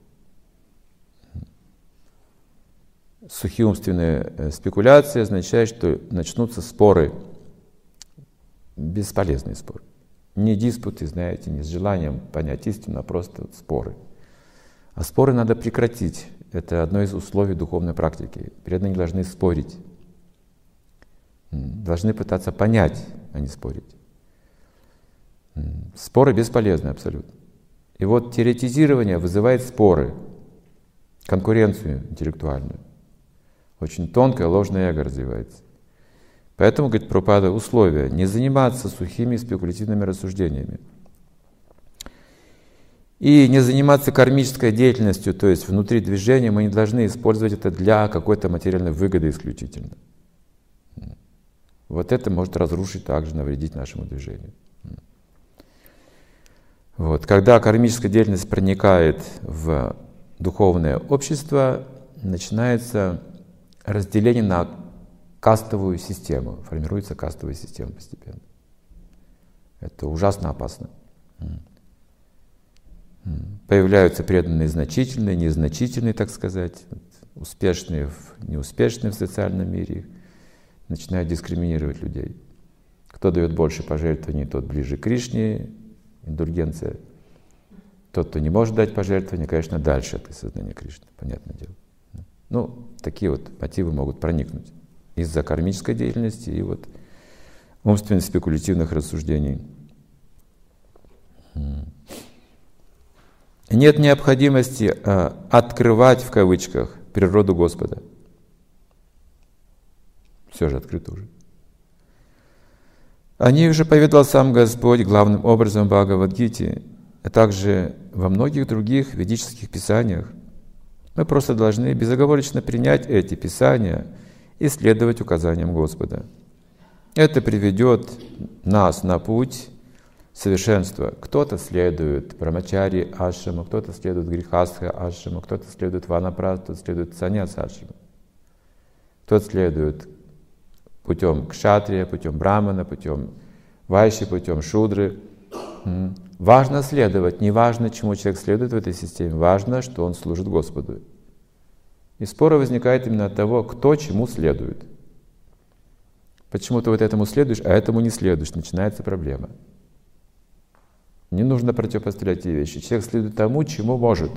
Сухие умственные спекуляции означают, что начнутся споры, бесполезные споры. Не диспуты, знаете, не с желанием понять истину, а просто споры. А споры надо прекратить. Это одно из условий духовной практики. Преданные не должны спорить. Должны пытаться понять, а не спорить. Споры бесполезны абсолютно. И вот теоретизирование вызывает споры, конкуренцию интеллектуальную. Очень тонкое ложное эго развивается. Поэтому, говорит Прабхупада, условия: не заниматься сухими спекулятивными рассуждениями. И не заниматься кармической деятельностью, то есть внутри движения мы не должны использовать это для какой-то материальной выгоды исключительно. Вот это может разрушить, также навредить нашему движению. Вот. Когда кармическая деятельность проникает в духовное общество, начинается разделение на кастовую систему. Формируется кастовая система постепенно. Это ужасно опасно. Появляются преданные значительные, незначительные, так сказать, успешные, неуспешные в социальном мире. Начинают дискриминировать людей. Кто дает больше пожертвований, тот ближе к Кришне, индульгенция. Тот, кто не может дать пожертвования, конечно, дальше от сознания Кришны, понятное дело. Ну, такие вот мотивы могут проникнуть из-за кармической деятельности и вот умственных спекулятивных рассуждений. Нет необходимости а, открывать, в кавычках, природу Господа. Все же открыто уже. О ней уже поведал сам Господь главным образом в Бхагавад-гите, а также во многих других ведических писаниях. Мы просто должны безоговорочно принять эти писания и следовать указаниям Господа. Это приведет нас на путь совершенства. Кто-то следует брамачари ашрама, кто-то следует грихастха ашрама, кто-то следует ванапрастха, кто-то следует саньяса ашрама. Кто-то следует путем кшатрия, путем брамана, путем вайши, путем шудры. Важно следовать, не важно, чему человек следует в этой системе, важно, что он служит Господу. И споры возникают именно от того, кто чему следует. Почему ты вот этому следуешь, а этому не следуешь, начинается проблема. Не нужно противопоставлять эти вещи. Человек следует тому, чему может.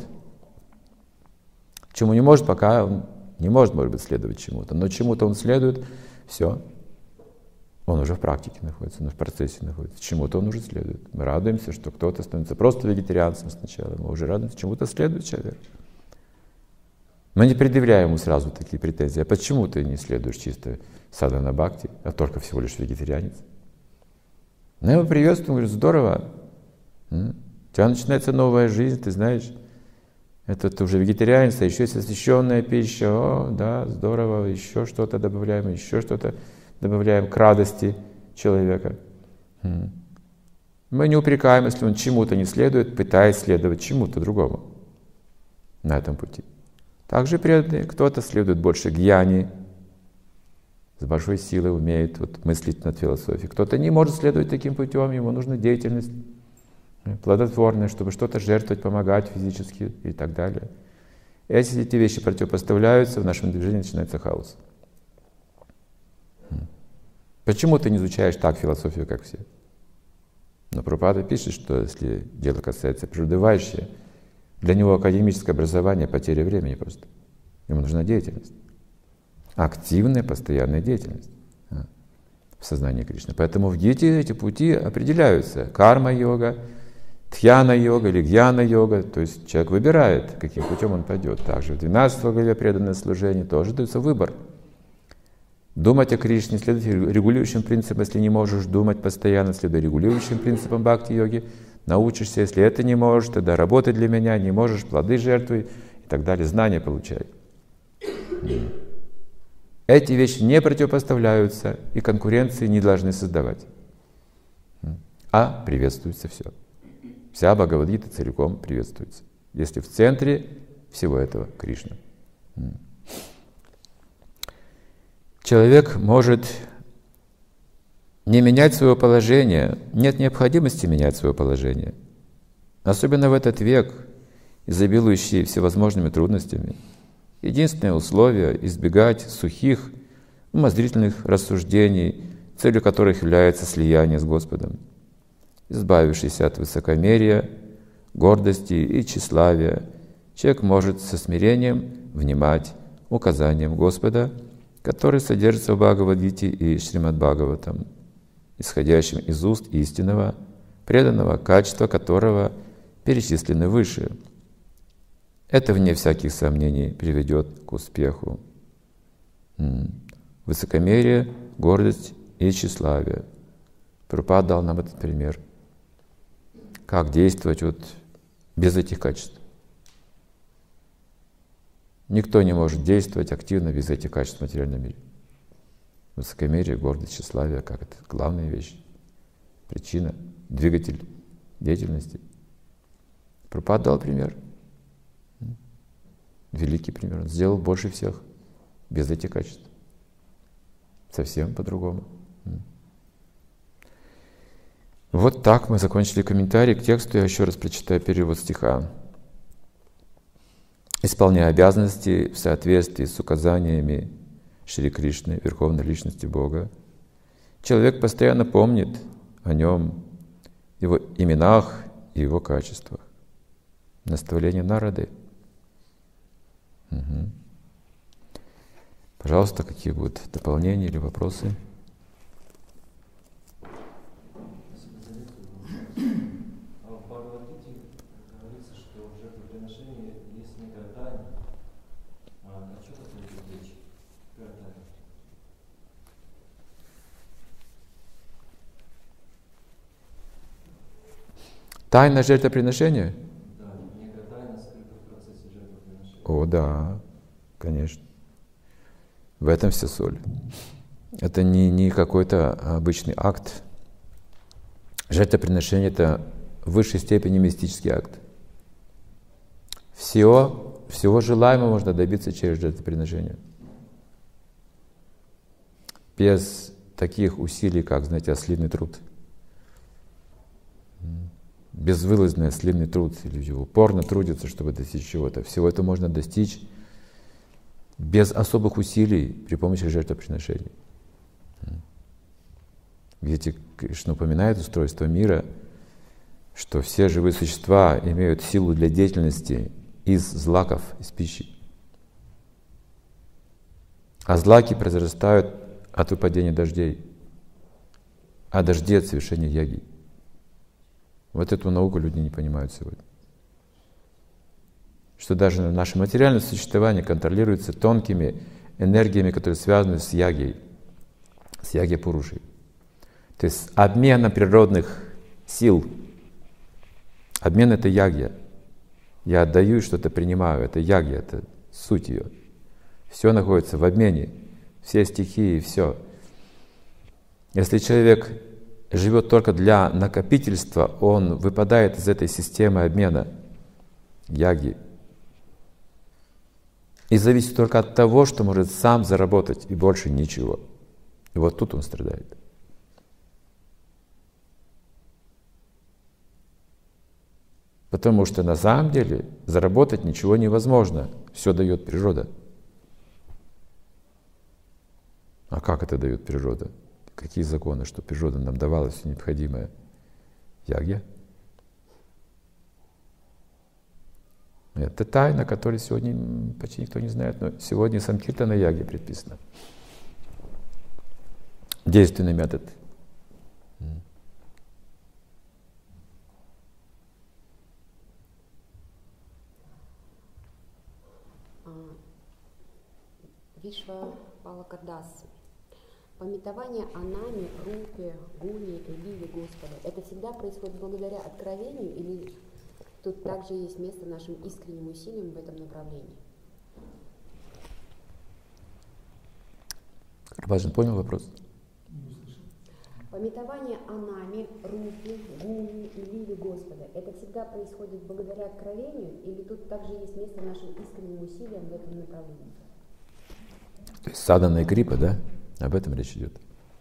Чему не может, пока он не может, может быть, следовать чему-то. Но чему-то он следует, все. Он уже в практике находится, он в процессе находится. Чему-то он уже следует. Мы радуемся, что кто-то становится просто вегетарианцем сначала. Мы уже радуемся, чему-то следует человек. Мы не предъявляем ему сразу такие претензии. А почему ты не следуешь чисто садхана бхакти, а только всего лишь вегетарианец? Мы его приветствуем, говорит, здорово. У тебя начинается новая жизнь, ты знаешь. Это ты уже вегетарианец, а еще есть освященная пища. О, да, здорово, еще что-то добавляем, еще что-то добавляем к радости человека. Мы не упрекаем, если он чему-то не следует, пытаясь следовать чему-то другому на этом пути. Также преданные, кто-то следует больше гьяни, с большой силой умеет вот, мыслить над философией. Кто-то не может следовать таким путем, ему нужна деятельность плодотворная, чтобы что-то жертвовать, помогать физически и так далее. И если эти вещи противопоставляются, в нашем движении начинается хаос. Почему ты не изучаешь так философию, как все? Но Прабхупада пишет, что если дело касается природовающее, для него академическое образование — потеря времени просто. Ему нужна деятельность. Активная, постоянная деятельность а, в сознании Кришны. Поэтому в Гите эти пути определяются. Карма-йога, дхьяна-йога или гьяна-йога. То есть человек выбирает, каким путем он пойдет. Также в двенадцатой главе преданное служение тоже дается выбор. Думать о Кришне, следовать регулирующим принципам. Если не можешь думать постоянно, следуй регулирующим принципам бхакти-йоги. Научишься, если это не можешь, тогда работай для меня, не можешь, плоды жертвуй и так далее. Знания получай. Эти вещи не противопоставляются и конкуренции не должны создавать. А приветствуется все. Вся Бхагавад-гита целиком приветствуется. Если в центре всего этого Кришна. Человек может не менять свое положение. Нет необходимости менять свое положение. Особенно в этот век, изобилующий всевозможными трудностями. Единственное условие — избегать сухих, умозрительных рассуждений, целью которых является слияние с Господом. Избавившись от высокомерия, гордости и тщеславия, человек может со смирением внимать указаниям Господа, которые содержатся в Бхагавад-гите и Шримад-Бхагаватам, исходящим из уст истинного, преданного, качества которого перечислены выше. Это, вне всяких сомнений, приведет к успеху. Высокомерие, гордость и тщеславие. Прабхупада дал нам этот пример. Как действовать вот без этих качеств? Никто не может действовать активно без этих качеств в материальном мире. Высокомерие, гордость, тщеславие, как это главные вещи. Причина, двигатель деятельности. Прабхупада дал пример. Великий пример. Он сделал больше всех без этих качеств. Совсем по-другому. Вот так мы закончили комментарий к тексту. Я еще раз прочитаю перевод стиха. Исполняя обязанности в соответствии с указаниями Шри Кришны, Верховной Личности Бога, человек постоянно помнит о Нем, Его именах и Его качествах. Наставление Нарады. Угу. Пожалуйста, какие будут дополнения или вопросы? А в Бхагавад-гите говорится, что в жертвоприношении есть некая тайна. А о чем это идет речь? Какая тайна? Тайна жертвоприношения? Да, некая тайна скрыта в процессе жертвоприношения. О, да, конечно. В этом вся соль. Это не, не какой-то обычный акт. Жертвоприношение — это в высшей степени мистический акт. Всего, всего желаемого можно добиться через жертвоприношение. Без таких усилий, как, знаете, ослиный труд. Безвылазный ослиный труд, или упорно трудится, чтобы достичь чего-то. Всего это можно достичь без особых усилий при помощи жертвоприношений. Видите, Кришна упоминает устройство мира, что все живые существа имеют силу для деятельности из злаков, из пищи. А злаки произрастают от выпадения дождей, а дожди от совершения яги. Вот эту науку люди не понимают сегодня. Что даже наше материальное существование контролируется тонкими энергиями, которые связаны с ягой, с яги-пурушей. То есть обменом природных сил. Обмен — это ягья. Я отдаю и что-то принимаю. Это ягья, это суть ее. Все находится в обмене. Все стихии, все. Если человек живет только для накопительства, он выпадает из этой системы обмена яги. И зависит только от того, что может сам заработать, и больше ничего. И вот тут он страдает. Потому что на самом деле заработать ничего невозможно. Все дает природа. А как это дает природа? Какие законы, что природа нам давала все необходимое? Ягья. Это тайна, которую сегодня почти никто не знает, но сегодня Санкиртана Ягья предписано. Действенный метод. Вишва Палакадас. Пометование о наме, рупе, гуне и ливе Господа. Это всегда происходит благодаря откровению или тут также есть место нашим искренним усилиям в этом направлении? Важен, понял вопрос? Пометование о наме, рупе, гуне и ливе Господа. Это всегда происходит благодаря откровению или тут также есть место нашим искренним усилиям в этом направлении? То есть садана и крипа, да? Об этом речь идет.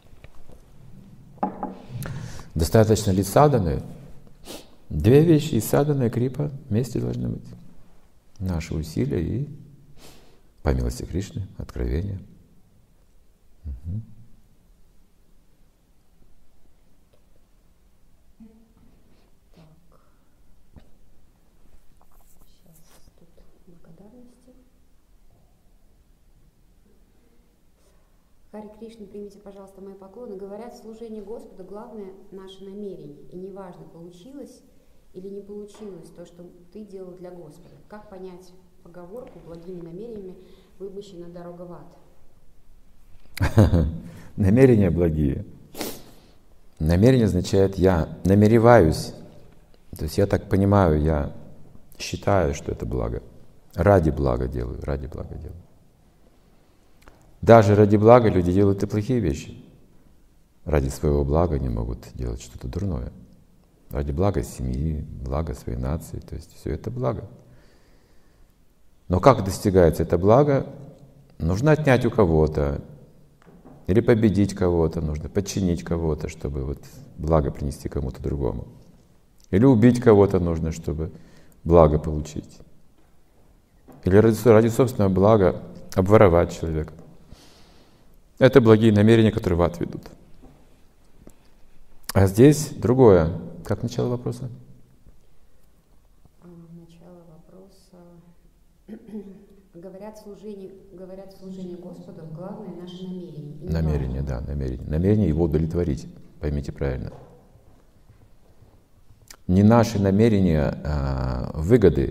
Достаточно ли саданы? Две вещи, и садана, и крипа вместе должны быть. Наши усилия и, по милости Кришны, откровение. Угу. Харе Кришна, примите, пожалуйста, мои поклоны. Говорят, в служении Господу главное наше намерение. И неважно, получилось или не получилось то, что ты делал для Господа. Как понять поговорку «благими намерениями вымощена дорога в ад»? Намерения благие. Намерение означает «я намереваюсь». То есть я так понимаю, я считаю, что это благо. Ради блага делаю, ради блага делаю. Даже ради блага люди делают и плохие вещи. Ради своего блага они могут делать что-то дурное. Ради блага семьи, блага своей нации. То есть все это благо. Но как достигается это благо? Нужно отнять у кого-то, или победить кого-то, нужно подчинить кого-то, чтобы вот благо принести кому-то другому. Или убить кого-то нужно, чтобы благо получить. Или ради, ради собственного блага обворовать человека. Это благие намерения, которые в ад ведут. А здесь другое. Как начало вопроса? Начало вопроса. Говорят, служение, говорят, служение Господу, главное наше намерение. И намерение, да, намерение. Намерение его удовлетворить. Поймите правильно. Не наши намерения а, выгоды,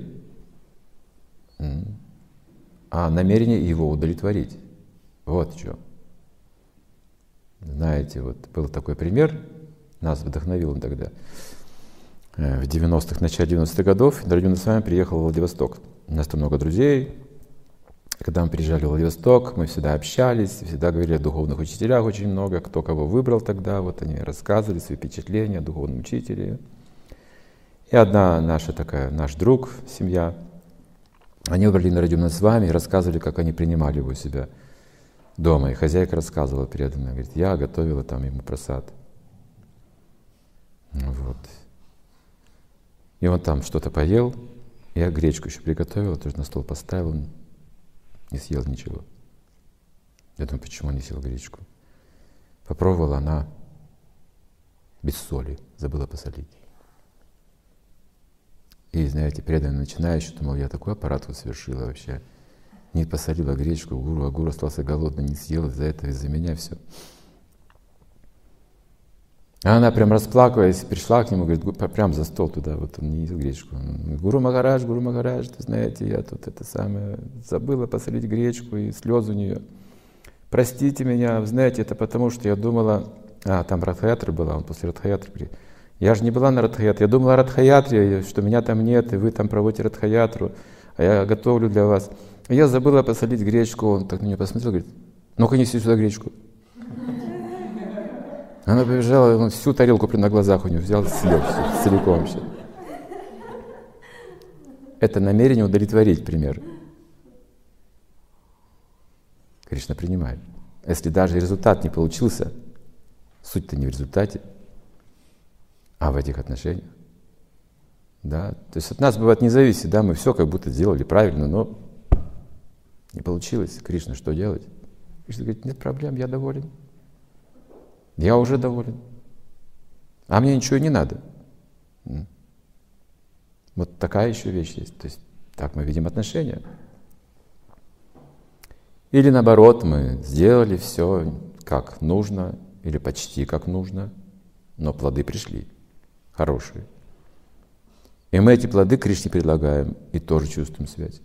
а намерение его удовлетворить. Вот в чем. Знаете, вот был такой пример, нас вдохновил он тогда. В девяностых, в начале девяностых годов Нараяна с вами приехал в Владивосток. У нас там много друзей. Когда мы приезжали в Владивосток, мы всегда общались, всегда говорили о духовных учителях очень много, кто кого выбрал тогда, вот они рассказывали свои впечатления о духовном учителе. И одна наша такая, наш друг, семья, они выбрали Нараяна с вами и рассказывали, как они принимали его у себя дома. И хозяйка рассказывала преданно, говорит, я готовила там ему прасад. Вот. И он там что-то поел, я гречку еще приготовила, тоже на стол поставил, он не съел ничего. Я думаю, почему он не съел гречку? Попробовала она без соли, забыла посолить. И, знаете, преданный начинающий, думал, я такой аппарат вот совершила вообще. Не посолила гречку, гуру, а гуру остался голодный, не съел из-за этого, из-за меня все. А она прям расплакалась, пришла к нему, говорит, прям за стол туда, вот он не ел гречку. Он, Гуру Махарадж, Гуру Махарадж, ты знаете, я тут это самое, забыла посолить гречку, и слезы у нее. Простите меня, знаете, это потому, что я думала, а, там Радха-ятра была, он после Радха-ятры, я же не была на Радха-ятре, я думала о Радха-ятре, что меня там нет, и вы там проводите Радха-ятру, а я готовлю для вас. Я забыла посолить гречку, он так на нее посмотрел, говорит, ну-ка неси сюда гречку. Она побежала, он всю тарелку прямо на глазах у нее взял, съел все, целиком вообще. Это намерение удовлетворить, пример. Кришна принимает. Если даже результат не получился, суть-то не в результате, а в этих отношениях. Да? То есть от нас бывает не зависит, да, мы все как будто сделали правильно, но не получилось. Кришна, что делать? Кришна говорит, нет проблем, я доволен. Я уже доволен. А мне ничего не надо. Вот такая еще вещь есть. То есть так мы видим отношения. Или наоборот, мы сделали все как нужно, или почти как нужно, но плоды пришли, хорошие. И мы эти плоды Кришне предлагаем и тоже чувствуем связь.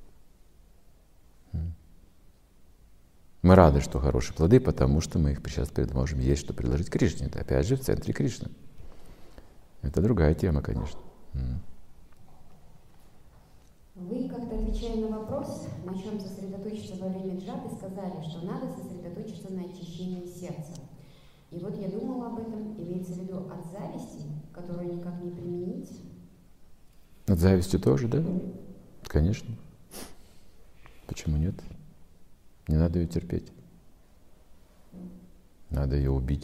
Мы рады, что хорошие плоды, потому что мы их сейчас можем есть, что предложить Кришне. Это опять же в центре Кришны. Это другая тема, конечно. Вы, как-то отвечая на вопрос, на чем сосредоточиться во время джапы, сказали, что надо сосредоточиться на очищении сердца. И вот я думала об этом, имеется в виду от зависти, которую никак не применить. От зависти тоже, да? Конечно. Почему нет? Не надо ее терпеть. Надо ее убить.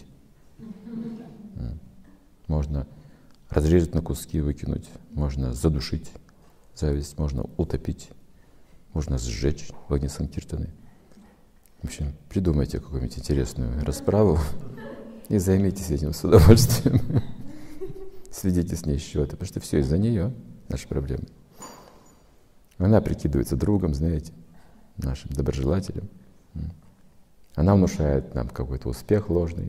Можно разрезать на куски, выкинуть. Можно задушить зависть, можно утопить, можно сжечь в огне санкиртаны. В общем, придумайте какую-нибудь интересную расправу и займитесь этим с удовольствием. Сведите с ней счеты, потому что все из-за нее наши проблемы. Она прикидывается другом, знаете, нашим доброжелателем. Она внушает нам какой-то успех ложный.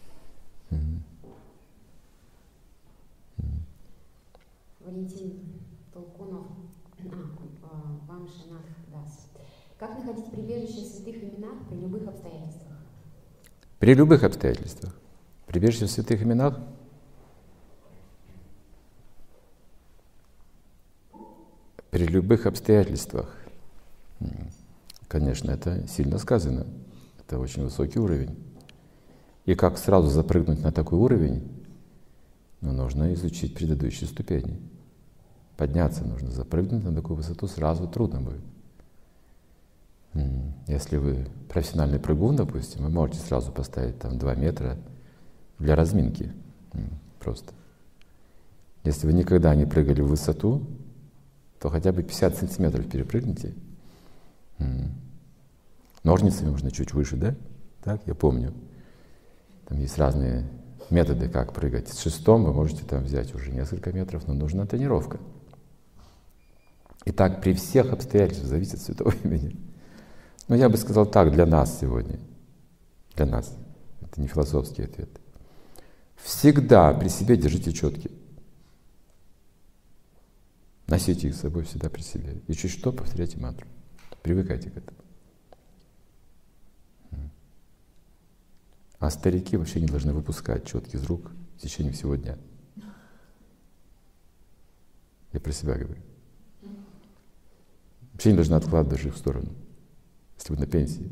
Валентин Толкунов, а, вам Шанах Дас. Как находить прибежище в святых именах при любых обстоятельствах? При любых обстоятельствах. Прибежище в святых именах? При любых обстоятельствах. Конечно, это сильно сказано. Это очень высокий уровень. И как сразу запрыгнуть на такой уровень? Ну, нужно изучить предыдущие ступени. Подняться нужно, запрыгнуть на такую высоту сразу трудно будет. Если вы профессиональный прыгун, допустим, вы можете сразу поставить там два метра для разминки. Просто. Если вы никогда не прыгали в высоту, то хотя бы пятьдесят сантиметров перепрыгните. Ножницами можно чуть выше, да? Так, я помню. Там есть разные методы, как прыгать. С шестом вы можете там взять уже несколько метров, но нужна тренировка. И так при всех обстоятельствах зависит от святого имени. Но я бы сказал так, для нас сегодня. Для нас. Это не философский ответ. Всегда при себе держите четки. Носите их с собой всегда при себе. И чуть что повторяйте мантру. Привыкайте к этому. А старики вообще не должны выпускать четки из рук в течение всего дня. Я про себя говорю. Вообще не должны откладывать даже их в сторону, если вы на пенсии.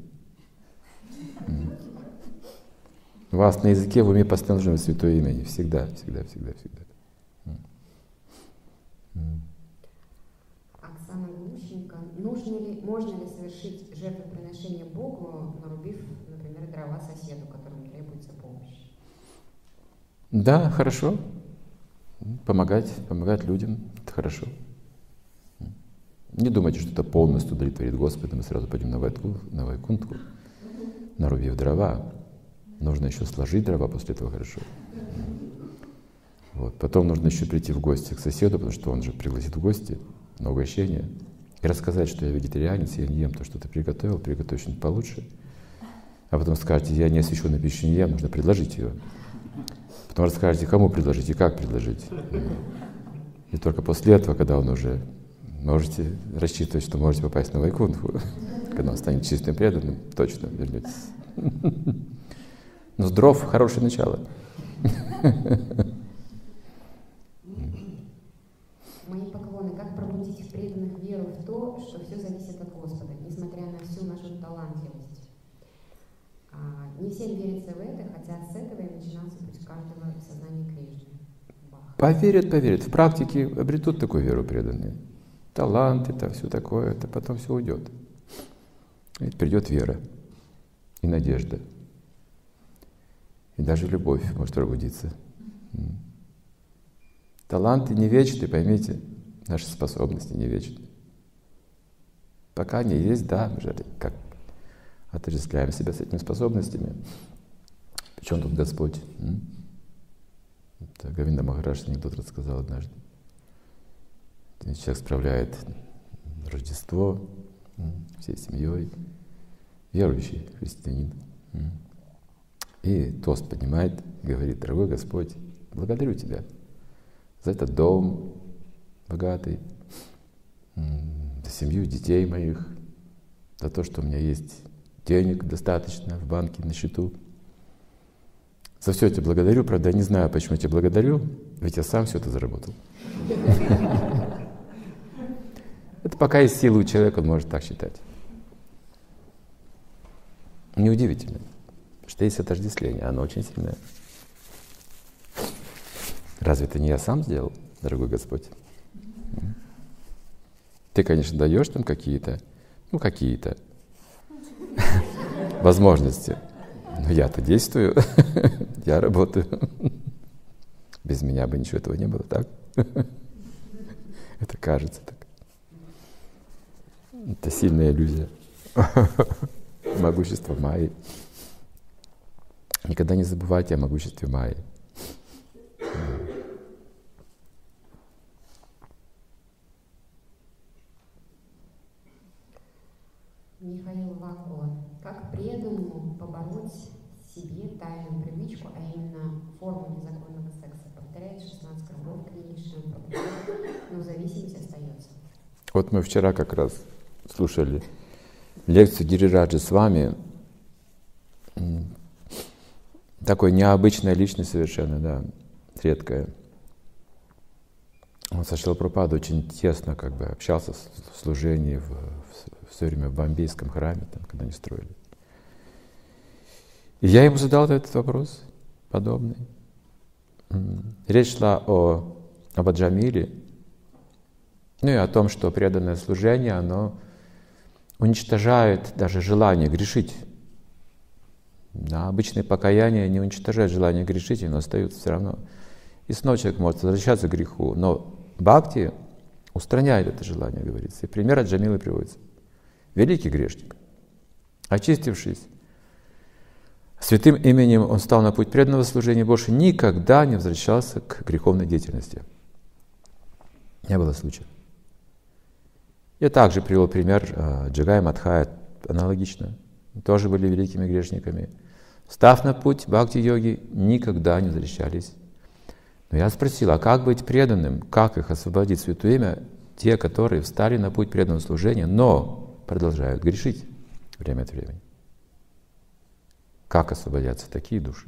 У вас на языке в уме постоянно должно быть святое имя. Всегда, всегда, всегда, всегда. Оксана Глущенко. Нужно ли, можно ли совершить жертвоприношение Богу, нарубив, например, дрова соседу, которому требуется помощь? Да, хорошо. Помогать, помогать людям — это хорошо. Не думайте, что это полностью удовлетворит Господа, мы сразу пойдем на Вайкунтху, на Вайкунтху, нарубив дрова. Нужно еще сложить дрова после этого хорошо. Вот. Потом нужно еще прийти в гости к соседу, потому что он же пригласит в гости на угощение, и рассказать, что я вегетарианец, я не ем то, что ты приготовил, приготовь что-нибудь получше. А потом скажете, я не освященную пищу не ем, нужно предложить ее. Потом расскажете, кому предложить и как предложить. И только после этого, когда он уже можете рассчитывать, что можете попасть на Вайкунтху, когда он станет чистым преданным, точно вернетесь. Но с дров хорошее начало. Мои поклоны. Как пробудить в преданных веру в то, что все зависит от Господа, несмотря на всю нашу талантливость? А, не всем верится в это, хотя с этого и начинался путь каждого в сознании Кришны. Поверят, поверят. В практике обретут такую веру преданные. Таланты, там все такое, это потом все уйдет. И придет вера и надежда. И даже любовь может пробудиться. Таланты не вечны, поймите, наши способности не вечны. Пока они есть, да, мы же как отождествляем себя с этими способностями. При чем тут Господь? М? Это Говинда Махарадж анекдот рассказал однажды. Человек справляет Рождество м, всей семьей, верующий христианин. М. И тост поднимает, говорит: дорогой Господь, благодарю Тебя за этот дом богатый, за семью детей моих, за то, что у меня есть денег достаточно в банке, на счету. За все тебя благодарю, правда, я не знаю, почему я тебя благодарю, ведь я сам все это заработал. Это пока есть силы у человека, он может так считать. Неудивительно, что есть отождествление, оно очень сильное. Разве это не я сам сделал, дорогой Господь? Ты, конечно, даешь там какие-то, ну какие-то возможности, но я-то действую, я работаю. Без меня бы ничего этого не было, так? Это кажется так. Это сильная иллюзия. Могущество Майи. Никогда не забывайте о могуществе Майи. Михаил Вакула. Как преданному побороть себе тайную привычку, а именно форму незаконного секса? Повторяет шестнадцать кругов книги Шри Прабхупады, но зависимость остается. Вот мы вчера как раз слушали лекцию Гирираджа с вами. Такой необычная личность совершенно, да, редкая. Он со Шрилой Прабхупадой очень тесно как бы общался в служении в, в, в свое время в Бомбейском храме, там, когда они строили. И я ему задал этот вопрос подобный. Речь шла о, об Аджамиле, ну и о том, что преданное служение, оно уничтожает даже желание грешить. Да, обычное покаяние не уничтожает желание грешить, но остаются все равно. И снова человек может возвращаться к греху, но бхакти устраняет это желание, говорится. И пример Аджамилы приводится. Великий грешник, очистившись, святым именем он стал на путь преданного служения, больше никогда не возвращался к греховной деятельности. Не было случая. Я также привел пример Джагая Мадхая, аналогично. Тоже были великими грешниками. Став на путь бхакти-йоги, никогда не возвращались. Но я спросил, а как быть преданным? Как их освободить в святое имя? Те, которые встали на путь преданного служения, но продолжают грешить время от времени. Как освободятся такие души?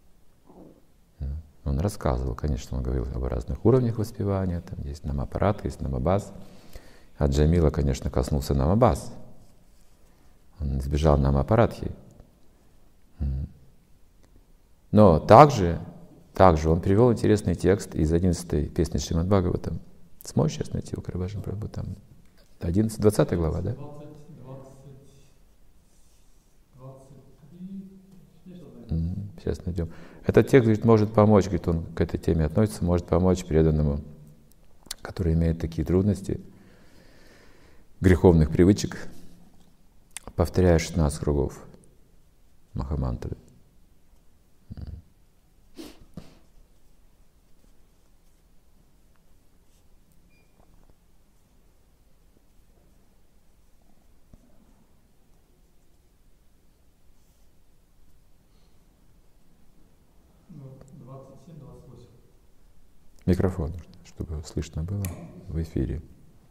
Он рассказывал, конечно, он говорил об разных уровнях воспевания. Там есть намапарат, есть намабас. А Джамила, конечно, коснулся намабас. Он избежал намапаратхи. Но также, также он привел интересный текст из одиннадцатой песни Шримад Бхагаватам. Сможешь сейчас найти у Карабаджан Прабху там? одиннадцатая, двадцатая глава, да? Сейчас найдем. Этот текст, говорит, может помочь, говорит, он к этой теме относится, может помочь преданному, который имеет такие трудности, греховных привычек, повторяя шестнадцать кругов Махамантры. двадцать семь двадцать восемь. Микрофон, чтобы слышно было в эфире.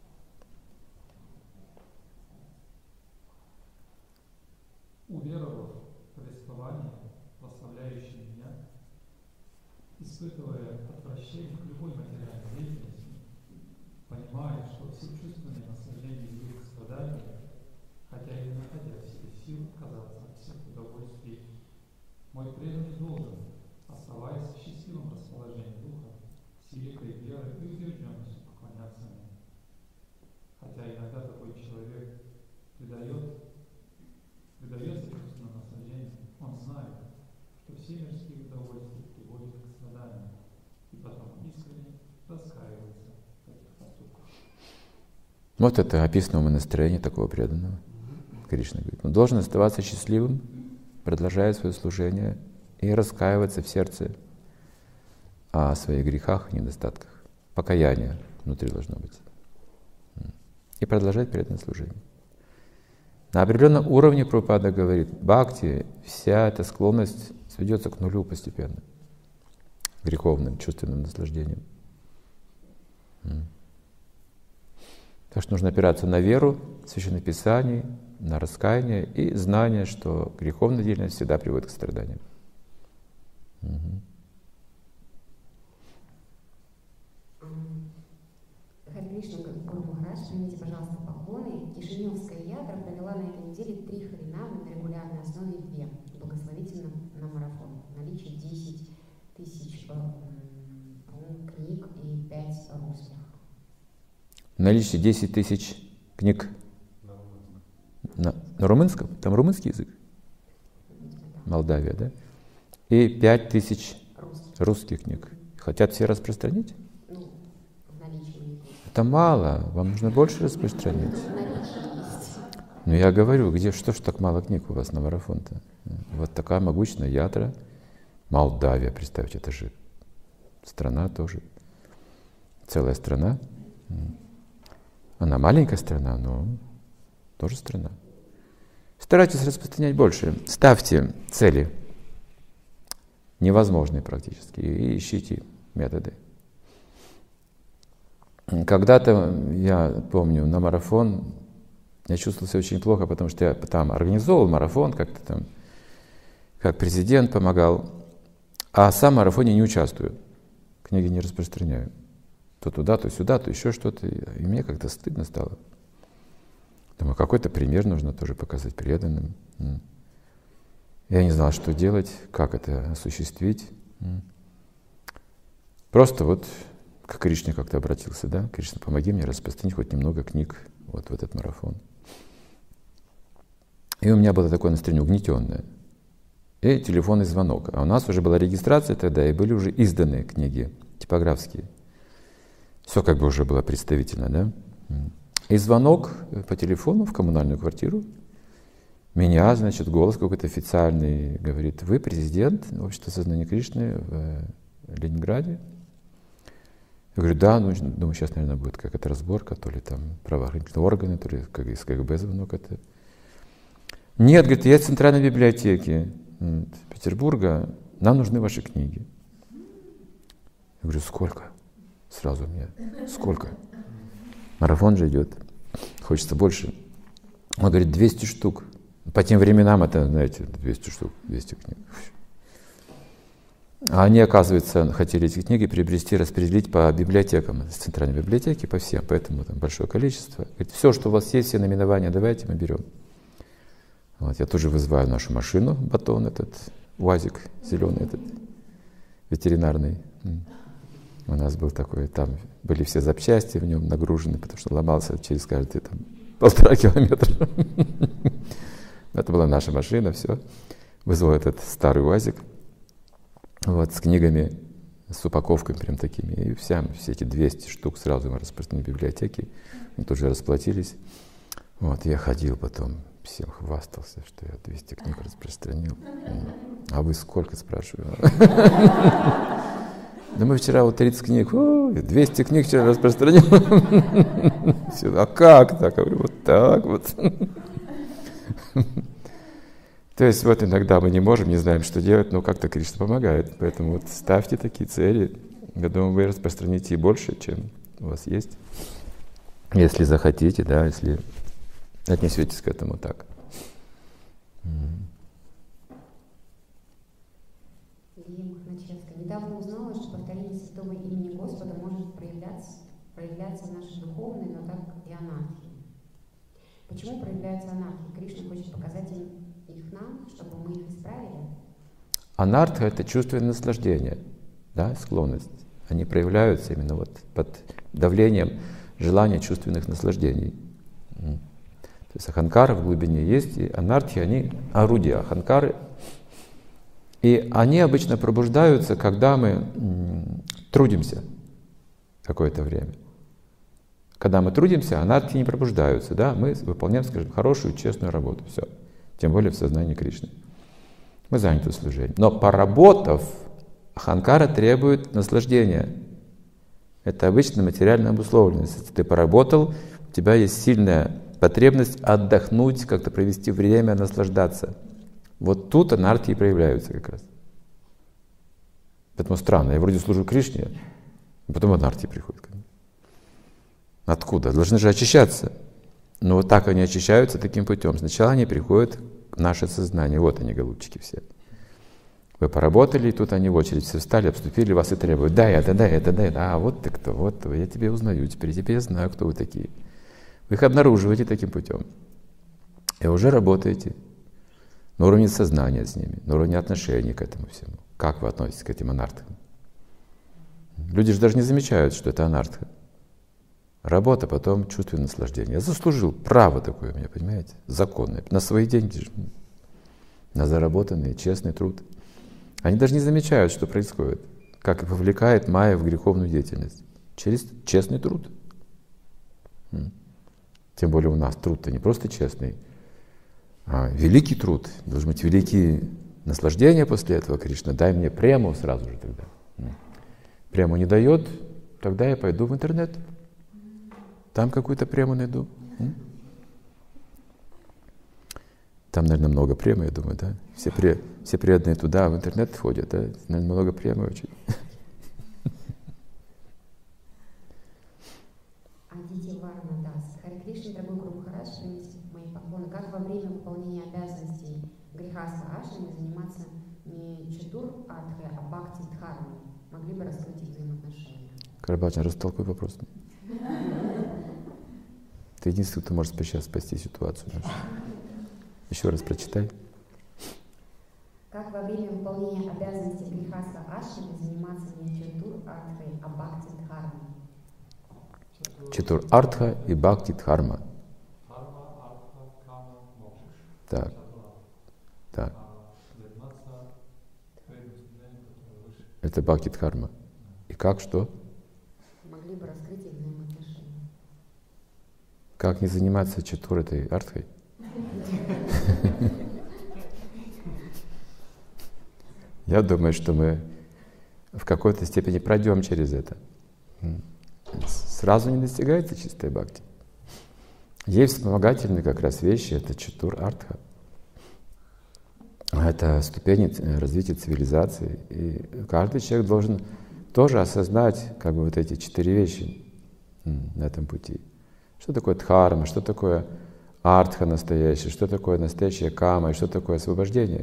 Уверовав в повествование, прославляющее меня, испытывая отвращение к любой материальной деятельности, понимая, что все чувственные наслаждения ведут к страданию, хотя и не находя в себе сил отказаться от всех удовольствий, мой преданный должен, оставаясь в счастливом расположении духа, с великой верой и убежденностью поклоняться мне. Хотя иногда такой человек предает Выдается чувственным наслаждением, он знает, что все мирские удовольствия приводят к страданию, и потом искренне раскаивается в таких поступках. Вот это описано умонастроение такого преданного. Кришна говорит, он должен оставаться счастливым, продолжая свое служение, и раскаиваться в сердце о своих грехах и недостатках. Покаяние внутри должно быть. И продолжать преданное служение. На определенном уровне Прабхупада говорит, бхакти, вся эта склонность сведется к нулю постепенно, греховным, чувственным наслаждением. Так что нужно опираться на веру, Священных Писаний, на раскаяние и знание, что греховная деятельность всегда приводит к страданиям. Угу. Хари Кришна, Гуру Махарадж, примите, пожалуйста, поклоны. Кишиневская ядра провела на этой неделе три харинамы на регулярной основе две. Благословите на, на марафон. Наличие десять тысяч книг и пять русских. Наличие десять тысяч книг на, на румынском? Там румынский язык? Молдавия, да? И пять тысяч русских. русских книг. Хотят все распространить? Ну, в наличии. Это мало, вам нужно больше распространить. Ну я говорю, где, что ж так мало книг у вас на марафон-то? Вот такая могучная ядра. Молдавия, представьте, это же страна тоже. Целая страна. Она маленькая страна, но тоже страна. Старайтесь распространять больше. Ставьте цели, невозможные практически, и ищите методы. Когда-то, я помню, на марафон я чувствовал себя очень плохо, потому что я там организовывал марафон, как-то там, как президент помогал, а сам в марафоне не участвую, книги не распространяю. То туда, то сюда, то еще что-то. И мне как-то стыдно стало. Думаю, какой-то пример нужно тоже показать преданным. Я не знал, что делать, как это осуществить. Просто вот к Кришне как-то обратился, да? Кришна, помоги мне распространить хоть немного книг вот в этот марафон. И у меня было такое настроение угнетенное. И телефонный звонок. А у нас уже была регистрация тогда, и были уже изданы книги типографские. Все как бы уже было представительно, да? И звонок по телефону в коммунальную квартиру. Меня, значит, голос какой-то официальный говорит, вы президент Общества сознания Кришны в Ленинграде? Я говорю, да, ну, думаю, сейчас, наверное, будет какая-то разборка, то ли там правоохранительные органы, то ли из КГБ звонок это. Нет, говорит, я из Центральной библиотеки Петербурга, нам нужны ваши книги. Я говорю, сколько? Сразу мне, сколько? Марафон же идет, хочется больше. Он говорит, двести штук. По тем временам это, знаете, двести штук, двести книг. А они, оказывается, хотели эти книги приобрести, распределить по библиотекам, с центральной библиотеки, по всем, поэтому там большое количество. Говорит, все, что у вас есть, все наименования, давайте мы берем. Вот, я тоже вызываю нашу машину, батон этот, УАЗик зеленый этот, ветеринарный. У нас был такой, там были все запчасти в нем нагружены, потому что ломался через каждые там полтора километра. Это была наша машина, все. Вызвал этот старый УАЗик, вот, с книгами, с упаковками прям такими. И вся, все эти двести штук сразу мы распространили в библиотеке. Мы тут же расплатились. Вот, я ходил потом, всем хвастался, что я двести книг распространил. А вы сколько, спрашиваю? Да мы вчера вот тридцать книг, о, двести книг вчера распространил. Все, а как так? Я говорю, вот так вот. То есть вот иногда мы не можем, не знаем, что делать, но как-то Кришна помогает. Поэтому вот ставьте такие цели. Я думаю, вы распространите и больше, чем у вас есть. Если захотите, да, если отнесетесь к этому так. Недавно узнала, что повторение святого имени Господа может проявляться, проявляться в нашей духовной, но так и анархии. Почему проявляется анархия? Кришна хочет показать им их нам, чтобы мы их исправили? Анарха — это чувственное наслаждение, да, склонность. Они проявляются именно вот под давлением желания чувственных наслаждений. То есть аханкара в глубине есть, и анархи, они орудия аханкары. И они обычно пробуждаются, когда мы м, трудимся какое-то время. Когда мы трудимся, анархи не пробуждаются, да? Мы выполняем, скажем, хорошую, честную работу. Все. Тем более в сознании Кришны. Мы заняты служением. Но поработав, аханкара требует наслаждения. Это обычно материальная обусловленность. Если ты поработал, у тебя есть сильная потребность отдохнуть, как-то провести время, наслаждаться. Вот тут анархии проявляются как раз. Поэтому странно, я вроде служу Кришне, а потом анархии приходят. Откуда? Должны же очищаться. Но вот так они очищаются таким путем. Сначала они приходят в наше сознание. Вот они, голубчики все. Вы поработали, и тут они в очередь все встали, обступили вас и требуют: дай это, дай это, дай это. А вот ты кто, вот я тебя узнаю, теперь, теперь я знаю, кто вы такие. Вы их обнаруживаете таким путем. И уже работаете на уровне сознания с ними, на уровне отношений к этому всему. Как вы относитесь к этим анархам? Люди же даже не замечают, что это анарха. Работа, потом чувствую наслаждение. Я заслужил, право такое у меня, понимаете, законное, на свои деньги, на заработанный честный труд. Они даже не замечают, что происходит, как их вовлекает майя в греховную деятельность. Через честный труд. Тем более у нас труд-то не просто честный, а великий труд. Должны быть великие наслаждения после этого, Кришна. Дай мне прему сразу же тогда. Прему не дает, тогда я пойду в интернет. Там какую-то прему найду. Там, наверное, много премы, я думаю, да? Все, пре, все преданные туда, в интернет ходят, да? Наверное, много премы очень. Адити Варна Дас. Харе Кришна, дорогой Гуру Махарадж, примите мои поклоны. Как во время выполнения обязанностей грехаста ашрами заниматься не чатур артхой, а бхакти дхармой? Могли бы раскрыть их взаимоотношения? Карабачин, растолкуй вопрос. Ты единственный, кто может сейчас спасти ситуацию. Еще раз прочитай. Как во время выполнения обязанностей грехаста ашрами заниматься не чатур артхой, а бхакти дхармой? Чатур артха и бхакти дхарма. Так. Так. Это бхакти дхарма. И как, что? Могли бы раскрыть их взаимоотношения. Как не заниматься чатур этой артхой? Я думаю, что мы в какой-то степени пройдем через это. Сразу не достигается чистая бхакти. Есть вспомогательные как раз вещи, это чатур артха. Это ступени развития цивилизации. И каждый человек должен тоже осознать как бы вот эти четыре вещи на этом пути. Что такое дхарма, что такое артха настоящая, что такое настоящая кама и что такое освобождение.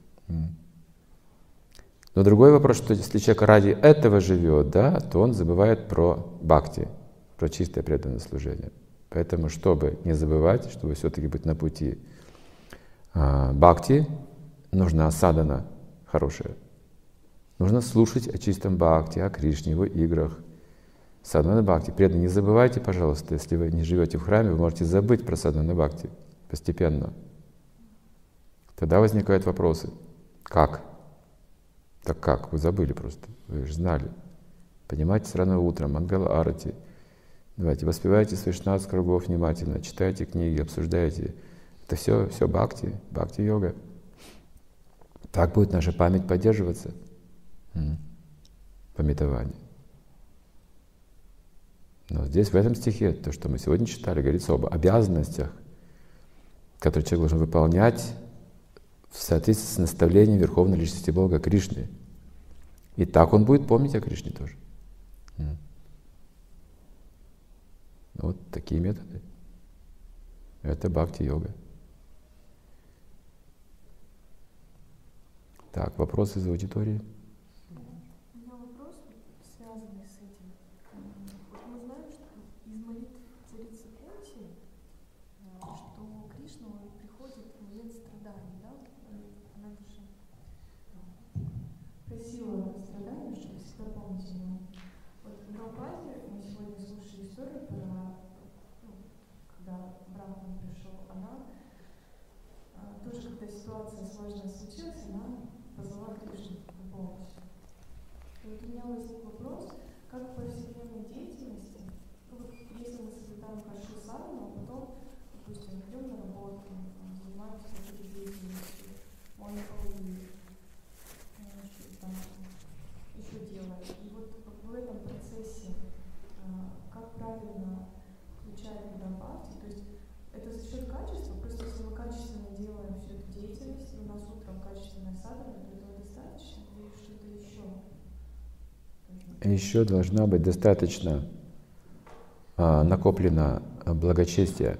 Но другой вопрос, что если человек ради этого живет, да, то он забывает про бхакти, про чистое преданное служение. Поэтому, чтобы не забывать, чтобы все-таки быть на пути а, бхакти, нужна садхана хорошая. Нужно слушать о чистом бхакти, о Кришне, его играх. Садхана бхакти. Преданные, не забывайте, пожалуйста, если вы не живете в храме, вы можете забыть про садхана бхакти постепенно. Тогда возникают вопросы. Как? Так как? Вы забыли просто. Вы же знали. Поднимайтесь рано утром, мангала арати. Давайте, воспевайте свои шестнадцать кругов внимательно, читайте книги, обсуждайте. Это все, все бхакти, бхакти-йога. Так будет наша память поддерживаться. Памятование. Но здесь, в этом стихе, то, что мы сегодня читали, говорится об обязанностях, которые человек должен выполнять в соответствии с наставлением Верховной Личности Бога Кришны. И так он будет помнить о Кришне тоже. Вот такие методы. Это бхакти-йога. Так, вопросы из аудитории? У меня вопрос, связанный с этим. Вот мы знаем, что из молитв царицы Кунти, что Кришна приходит в момент страданий, да? Она даже просила страданий, чтобы всегда помнить о нем. Вот в Прабхупаде мы сегодня слушали историю про, ну, когда Брахман пришел, она тоже, когда ситуация сложная случилась, она позвала Кришну на помощь. И вот у меня возник вопрос, как в повседневной деятельности, ну вот если мы создаем хорошую садхану, а потом, допустим, идем на работу, занимаемся какой-то деятельностью, моем полы, еще должна быть достаточно а, накоплено благочестия.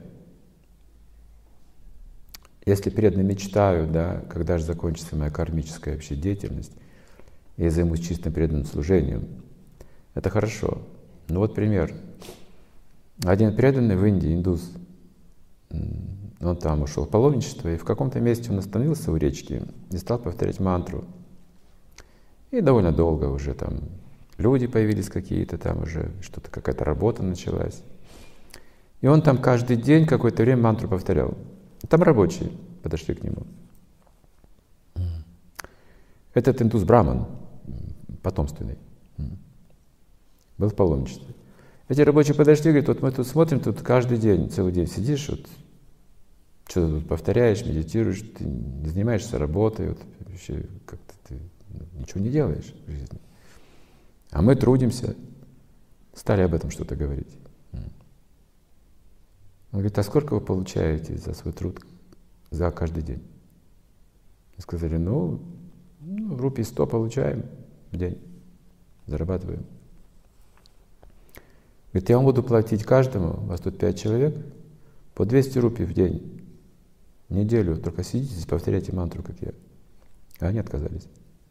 Если преданно мечтаю, да, когда же закончится моя кармическая вообще деятельность, и я займусь чистым преданным служением, это хорошо. Ну вот пример. Один преданный в Индии, индус, он там ушел в паломничество, и в каком-то месте он остановился у речки и стал повторять мантру. И довольно долго уже там люди появились какие-то, там уже что-то, какая-то работа началась. И он там каждый день какое-то время мантру повторял. Там рабочие подошли к нему. Этот индус Браман, потомственный, был в паломничестве. Эти рабочие подошли и говорят: вот мы тут смотрим, тут каждый день, целый день сидишь, вот, что-то тут повторяешь, медитируешь, ты не занимаешься работой, вот, вообще как-то ты ничего не делаешь в жизни. А мы трудимся. Стали об этом что-то говорить. Он говорит: а сколько вы получаете за свой труд за каждый день? И сказали: ну, ну, рупий сто получаем в день, зарабатываем. Говорит: я вам буду платить каждому, у вас тут пять человек, по двести рупий в день, неделю, только сидите здесь, повторяйте мантру, как я. А они отказались.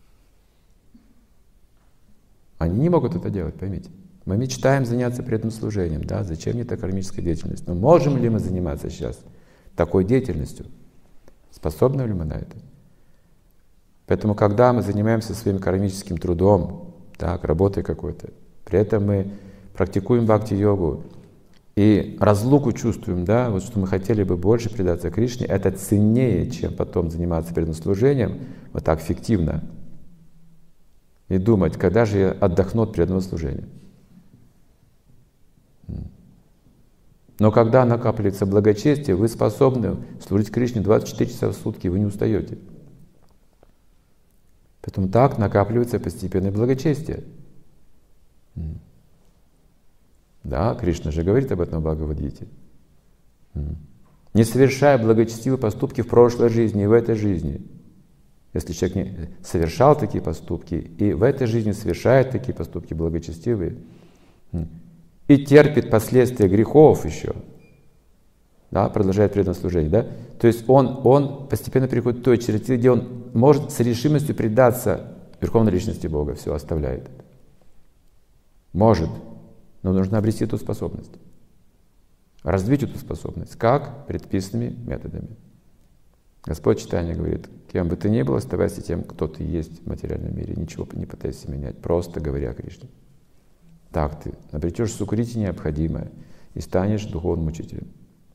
Они не могут это делать, поймите. Мы мечтаем заняться преданным служением, да, зачем мне эта кармическая деятельность? Но можем ли мы заниматься сейчас такой деятельностью? Способны ли мы на это? Поэтому, когда мы занимаемся своим кармическим трудом, так, работой какой-то, при этом мы практикуем бхакти-йогу и разлуку чувствуем, да, вот что мы хотели бы больше предаться Кришне, это ценнее, чем потом заниматься преданным служением, вот так фиктивно, и думать, когда же я отдохну от преданного служения. Но когда накапливается благочестие, вы способны служить Кришне двадцать четыре часа в сутки, вы не устаете. Поэтому так накапливается постепенное благочестие. Да, Кришна же говорит об этом в Бхагавад-гите. Не совершая благочестивые поступки в прошлой жизни и в этой жизни. Если человек не совершал такие поступки и в этой жизни совершает такие поступки благочестивые, и терпит последствия грехов еще, да, продолжает преданное служение, да, то есть он, он постепенно переходит к той черте, где он может с решимостью предаться Верховной Личности Бога, все оставляет. Может, но нужно обрести эту способность, развить эту способность, как предписанными методами. Господь Чайтанья говорит: кем бы ты ни был, оставайся тем, кто ты есть в материальном мире, ничего не пытайся менять, просто говори о Кришне. Так ты обретешь сукрити необходимое и станешь духовным учителем.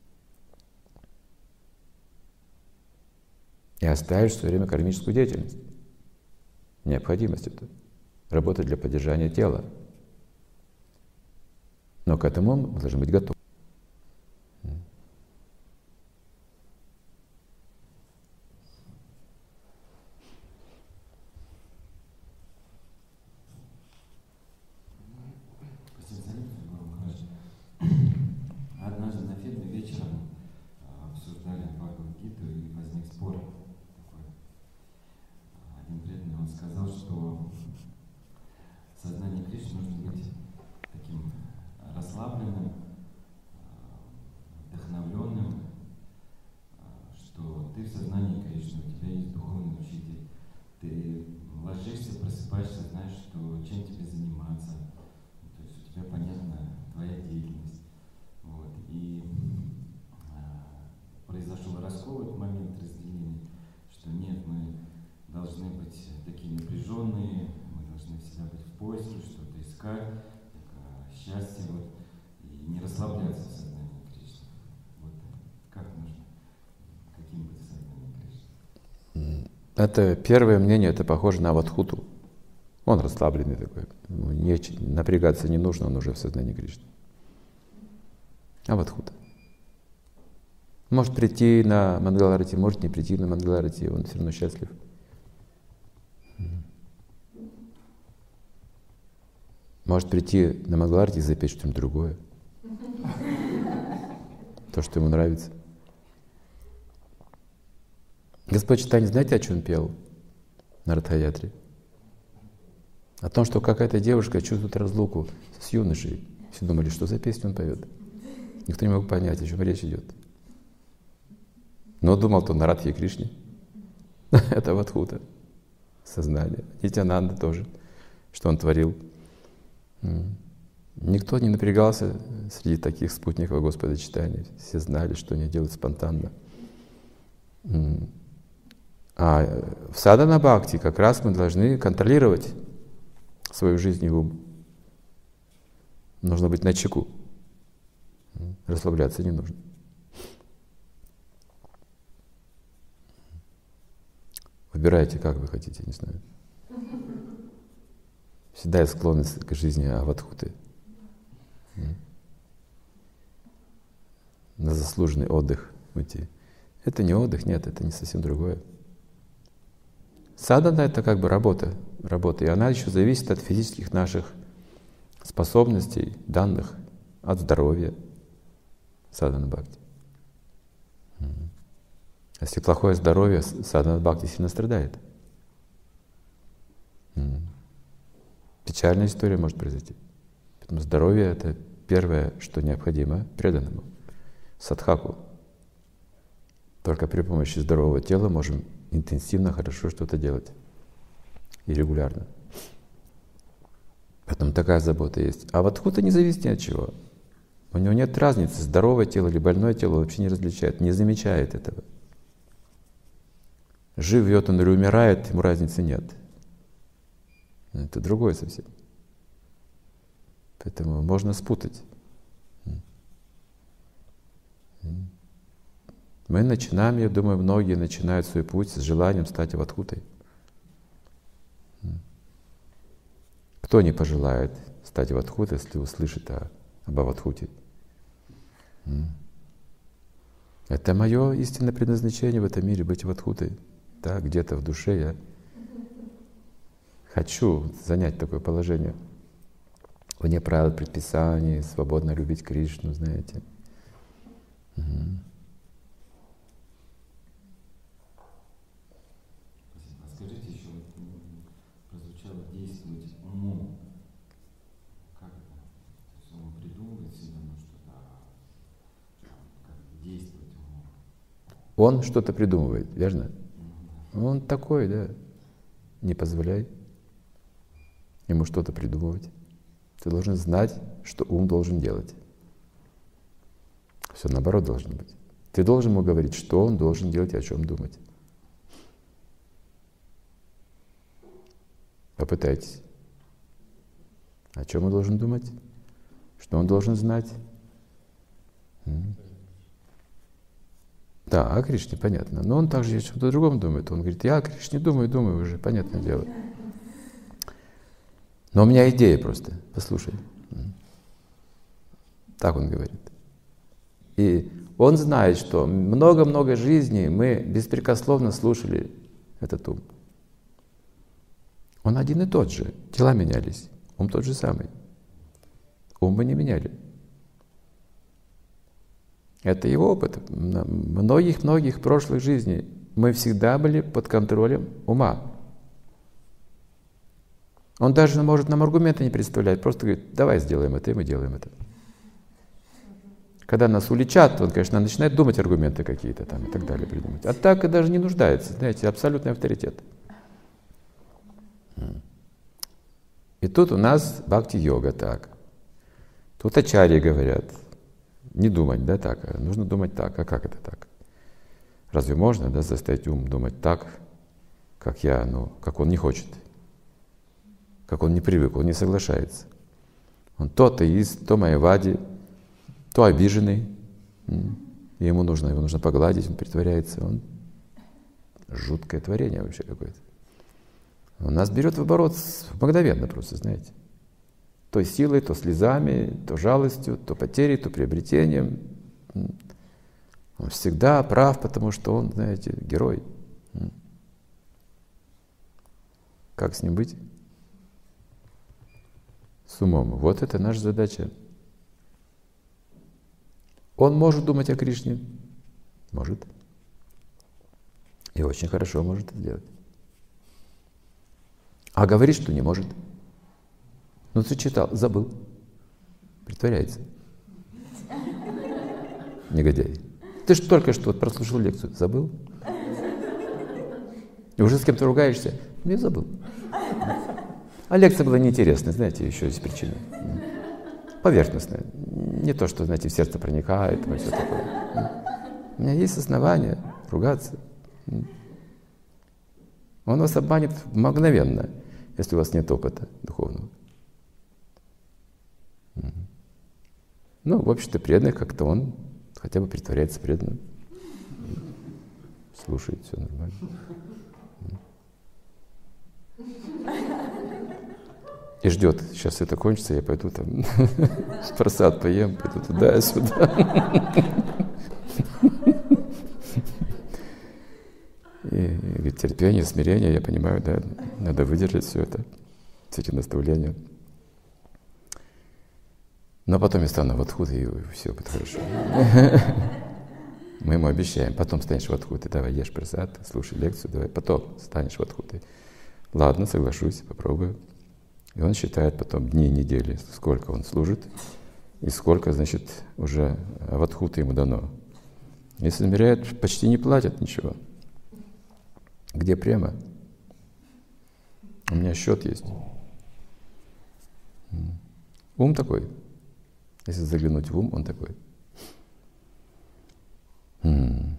И оставишь в свое время кармическую деятельность. Необходимость это. Работать для поддержания тела. Но к этому мы должны быть готовы. Однажды на фирме вечером обсуждали Бхагавад-гиту, и возник спор такой. Один преданный, он сказал, что сознание Кришны нужно быть таким расслабленным, вдохновленным, что ты в сознании Кришны, у тебя есть духовный учитель. Ты ложишься, просыпаешься, знаешь, что чем тебе заниматься. То есть у тебя понятна твоя деятельность. Вот. И а, произошел раскол в этот момент разделения, что нет, мы должны быть такие напряженные, мы должны всегда быть в поиске, что-то искать, так, а, счастье, вот, и не расслабляться в сознании Кришны. Вот. Как нужно, каким быть сознанием Кришны? Это первое мнение, это похоже на Авадхуту. Он расслабленный такой, не, напрягаться не нужно, он уже в сознании Кришны. Авадхута. Может прийти на Мангаларати, может не прийти на Мангаларати, он все равно счастлив. Может прийти на Мангаларати и запеть что-нибудь другое. То, что ему нравится. Господь Чайтанья, знаете, о чем пел на Радха-ятре? О том, что какая-то девушка чувствует разлуку с юношей. Все думали, что за песню он поет. Никто не мог понять, о чем речь идет. Но думал-то на Радхе Кришне. Это Авадхута. Сознание. Нитьянанда тоже. Что он творил. Никто не напрягался среди таких спутников Господа читания. Все знали, что они делают спонтанно. А в садхана бхакти как раз мы должны контролировать свою жизнь и ум. Нужно быть начеку. Расслабляться не нужно. Выбирайте, как вы хотите, не знаю. Всегда есть склонность к жизни авадхуты. На заслуженный отдых уйти. Это не отдых, нет, это не совсем другое. Садхана — это как бы работа, работа, и она еще зависит от физических наших способностей, данных, от здоровья. Садхана бхакти. Если плохое здоровье, садхана бхакти сильно страдает. Печальная история может произойти. Поэтому здоровье — это первое, что необходимо преданному. Садхаку. Только при помощи здорового тела можем интенсивно, хорошо что-то делать. И регулярно. Поэтому такая забота есть. А авадхута не зависит ни от чего. У него нет разницы, здоровое тело или больное тело, он вообще не различает, не замечает этого. Живет он или умирает, ему разницы нет. Это другое совсем. Поэтому можно спутать. Мы начинаем, я думаю, многие начинают свой путь с желанием стать авадхутой. Кто не пожелает стать авадхутой, если услышит о, об авадхуте? Это мое истинное предназначение в этом мире — быть авадхутой. Да, где-то в душе я хочу занять такое положение. Вне правил, предписаний, свободно любить Кришну, знаете. Угу. Спасибо. А скажите еще, вот, прозвучало действовать умом. Как это? То есть он придумывает себе, ну, что-то, как действовать умом. Он что-то придумывает, верно? Он такой, да. Не позволяй ему что-то придумывать. Ты должен знать, что ум должен делать. Все наоборот должно быть. Ты должен ему говорить, что он должен делать и о чем думать. Попытайтесь. О чем он должен думать? Что он должен знать? Да, о Кришне, понятно. Но он также о чем-то другом думает. Он говорит, я о Кришне думаю, думаю уже, понятное дело. Но у меня идея просто, послушай. Так он говорит. И он знает, что много-много жизней мы беспрекословно слушали этот ум. Он один и тот же. Тела менялись. Ум тот же самый. Ум мы не меняли. Это его опыт. Многих-многих прошлых жизней мы всегда были под контролем ума. Он даже может нам аргументы не представлять, просто говорит, давай сделаем это, и мы делаем это. Когда нас уличат, он, конечно, начинает думать аргументы какие-то там и так далее придумать. А так и даже не нуждается, знаете, абсолютный авторитет. И тут у нас бхакти-йога так. Тут ачарьи говорят, не думать, да, так, а нужно думать так. А как это так? Разве можно, да, заставить ум думать так, как я, ну, как он не хочет? Как он не привык, он не соглашается. Он то атеист, то майявади, то обиженный. И ему нужно, его нужно погладить, он притворяется. Он жуткое творение вообще какое-то. Он нас берет в оборот мгновенно просто, знаете. То силой, то слезами, то жалостью, то потерей, то приобретением. Он всегда прав, потому что он, знаете, герой. Как с ним быть? С умом. Вот это наша задача. Он может думать о Кришне? Может. И очень хорошо может это делать. А говорит, что не может. Ну ты читал, забыл. Притворяется. Негодяй. Ты же только что вот прослушал лекцию, забыл? И уже с кем-то ругаешься? Ну, я забыл. А лекция была неинтересная, знаете, еще есть причина. Поверхностная. Не то, что, знаете, в сердце проникает, и все такое. У меня есть основания ругаться. Он вас обманет мгновенно, если у вас нет опыта духовного. Ну, в общем-то, преданный как-то он хотя бы притворяется преданным. Слушает, все нормально. И ждет, сейчас это кончится, я пойду там просад поем, пойду туда и сюда. И, и говорит, терпение, смирение, я понимаю, да, надо выдержать все это, все эти наставления. Но потом я стану в адхуте, и все будет хорошо. Мы ему обещаем, потом станешь в адхуте, давай ешь прасад, слушай лекцию, давай, потом станешь в адхуте. Ладно, соглашусь, попробую. И он считает потом дни, недели, сколько он служит, и сколько, значит, уже аватхуты ему дано. Если замеряет, почти не платят ничего. Где према? У меня счет есть. Ум такой. Если заглянуть в ум, он такой. М-м.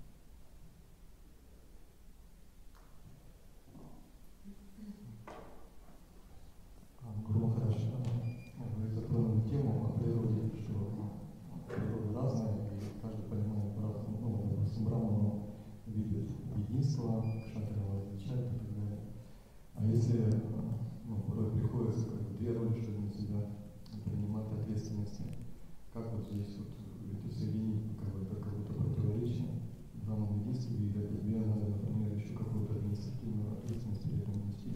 Грубо хорошо. Вы затронули тему о природе, что природа разная, и каждый понимает по-разному. Ну, допустим, Браману видит единство, Кшатрия различает и так далее. А если ну, порой приходится как бы две роли, чтобы на себя принимать ответственности, как вот здесь вот это соединить, как бы это как будто противоречие? Браману единство видит, а тебе надо, например, еще какую-то административную ответственность при этом нести.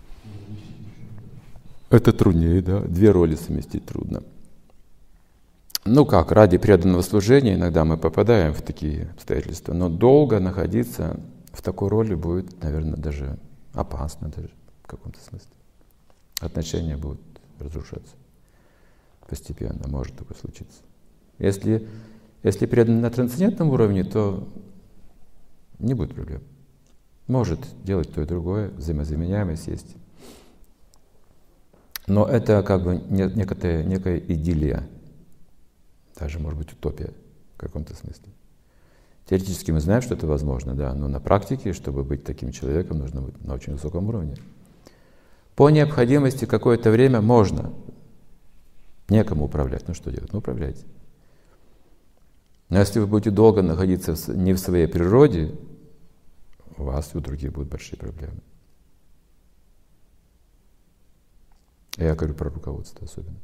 Это труднее, да. Две роли совместить трудно. Ну как, ради преданного служения иногда мы попадаем в такие обстоятельства, но долго находиться в такой роли будет, наверное, даже опасно даже в каком-то смысле. Отношения будут разрушаться. Постепенно может такое случиться. Если, если предан на трансцендентном уровне, то не будет проблем. Может делать то и другое, взаимозаменяемость есть. Но это как бы некая, некая идиллия, даже, может быть, утопия в каком-то смысле. Теоретически мы знаем, что это возможно, да, но на практике, чтобы быть таким человеком, нужно быть на очень высоком уровне. По необходимости какое-то время можно некому управлять. Ну что делать? Ну управляйте. Но если вы будете долго находиться не в своей природе, у вас и у других будут большие проблемы. Я говорю про руководство особенно.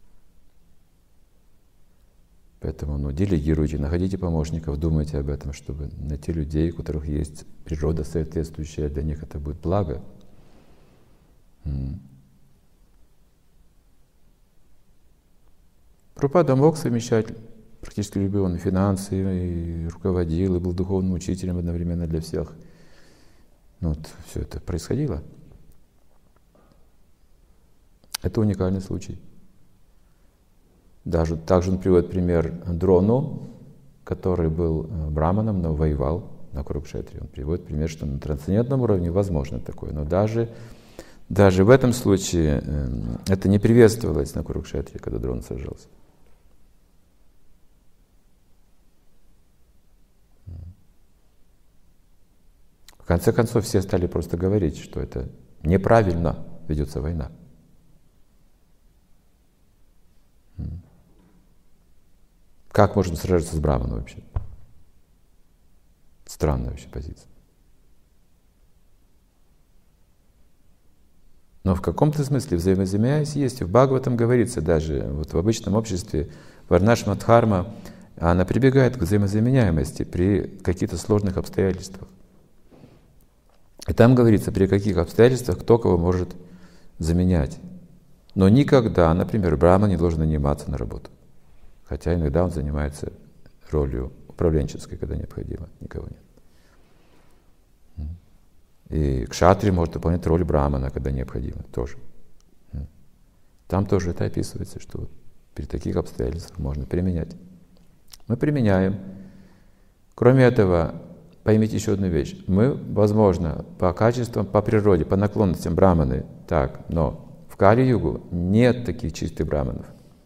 Поэтому ну, делегируйте, находите помощников, думайте об этом, чтобы найти людей, у которых есть природа соответствующая, для них это будет благо. Прабхупада мог совмещать практически любые, он и финансы, и руководил, и был духовным учителем одновременно для всех. Ну, вот все это происходило. Это уникальный случай. Даже также он приводит пример Дрону, который был браманом, но воевал на Курукшетре. Он приводит пример, что на трансцендентном уровне возможно такое. Но даже, даже в этом случае это не приветствовалось на Курукшетре, когда Дрон сражался. В конце концов, все стали просто говорить, что это неправильно ведется война. Как можно сражаться с браманом вообще? Странная вообще позиция. Но в каком-то смысле взаимозаменяемость есть. В Бхагаватам говорится даже, вот в обычном обществе, Варнашрама Дхарма, она прибегает к взаимозаменяемости при каких-то сложных обстоятельствах. И там говорится, при каких обстоятельствах кто кого может заменять. Но никогда, например, браман не должен наниматься на работу. Хотя иногда он занимается ролью управленческой, когда необходимо, никого нет. И кшатри может выполнять роль брамана, когда необходимо, тоже. Там тоже это описывается, что вот при таких обстоятельствах можно применять. Мы применяем. Кроме этого, поймите еще одну вещь. Мы, возможно, по качествам, по природе, по наклонностям брахманы, так, но в Кали-югу нет таких чистых брахманов.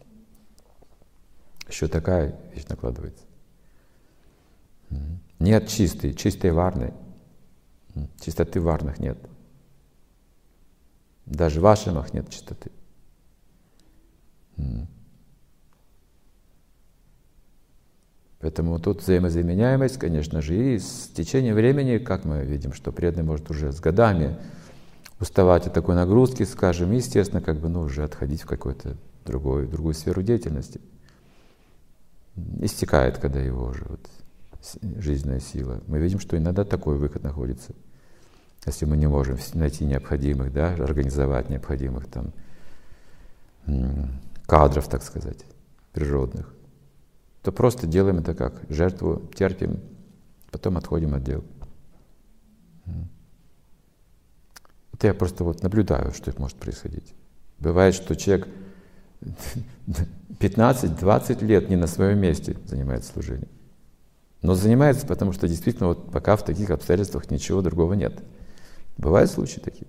Еще такая вещь накладывается. Нет чистой, чистой варны. Чистоты в варнах нет. Даже в ашрамах нет чистоты. Поэтому тут взаимозаменяемость, конечно же, и с течением времени, как мы видим, что преданный может уже с годами уставать от такой нагрузки, скажем, и, естественно, как бы, ну, уже отходить в какую-то другую, другую сферу деятельности. Истекает, когда его уже вот жизненная сила. Мы видим, что иногда такой выход находится. Если мы не можем найти необходимых, да, организовать необходимых там кадров, так сказать, природных, то просто делаем это как жертву, терпим, потом отходим от дел. Это я просто вот наблюдаю, что это может происходить. Бывает, что человек пятнадцать-двадцать лет не на своем месте занимается служением. Но занимается, потому что действительно вот пока в таких обстоятельствах ничего другого нет. Бывают случаи такие.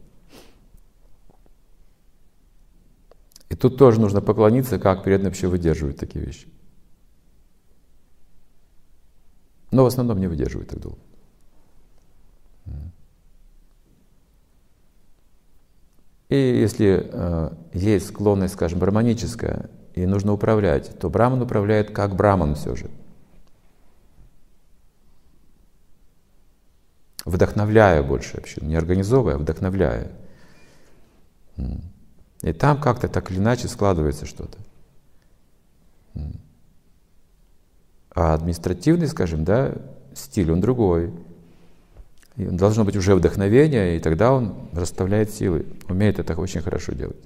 И тут тоже нужно поклониться, как преданные вообще выдерживают такие вещи. Но в основном не выдерживают так долго. И если э, есть склонность, скажем, браманическая, и нужно управлять, то браман управляет как браман все же. Вдохновляя больше вообще, не организовывая, а вдохновляя. И там как-то так или иначе складывается что-то. А административный, скажем, да, стиль, он другой. И должно быть уже вдохновение, и тогда он расставляет силы. Умеет это очень хорошо делать.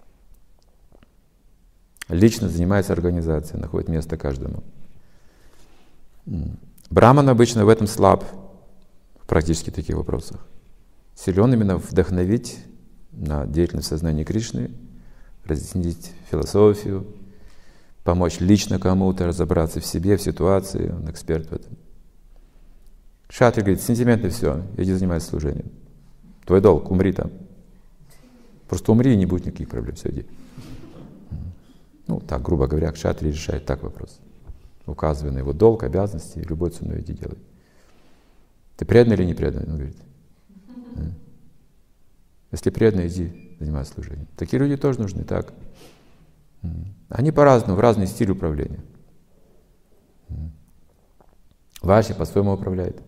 Лично занимается организацией, находит место каждому. Браман обычно в этом слаб, в практически таких вопросах. Силен именно вдохновить на деятельность сознания Кришны, разъяснить философию, помочь лично кому-то разобраться в себе, в ситуации, он эксперт в этом. Кшатри говорит: сентименты все, иди занимайся служением. Твой долг, умри там. Просто умри, и не будет никаких проблем, все, иди. Ну, так, грубо говоря, кшатри решает так вопрос. Указывая на его долг, обязанности, любой ценой иди делай. Ты предан или не предан? Он говорит. Если предан, иди занимайся служением. Такие люди тоже нужны, так? Они по-разному, в разный стиль управления. Ваши по-своему управляют.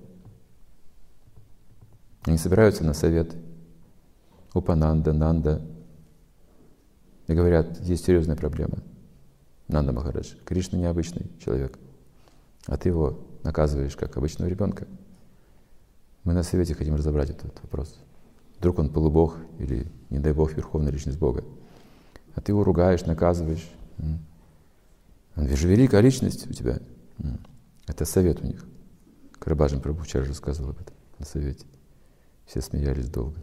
Они собираются на совет Упананда, Нанда, и говорят: есть серьезная проблема. Нанда Махарадж, Кришна необычный человек, а ты его наказываешь как обычного ребенка. Мы на совете хотим разобрать этот вопрос. Вдруг он полубог или, не дай бог, верховная личность Бога. А ты его ругаешь, наказываешь. Он же великая личность у тебя. Это совет у них. Карабаджан Прабху вчера рассказывал об этом на совете. Все смеялись долго.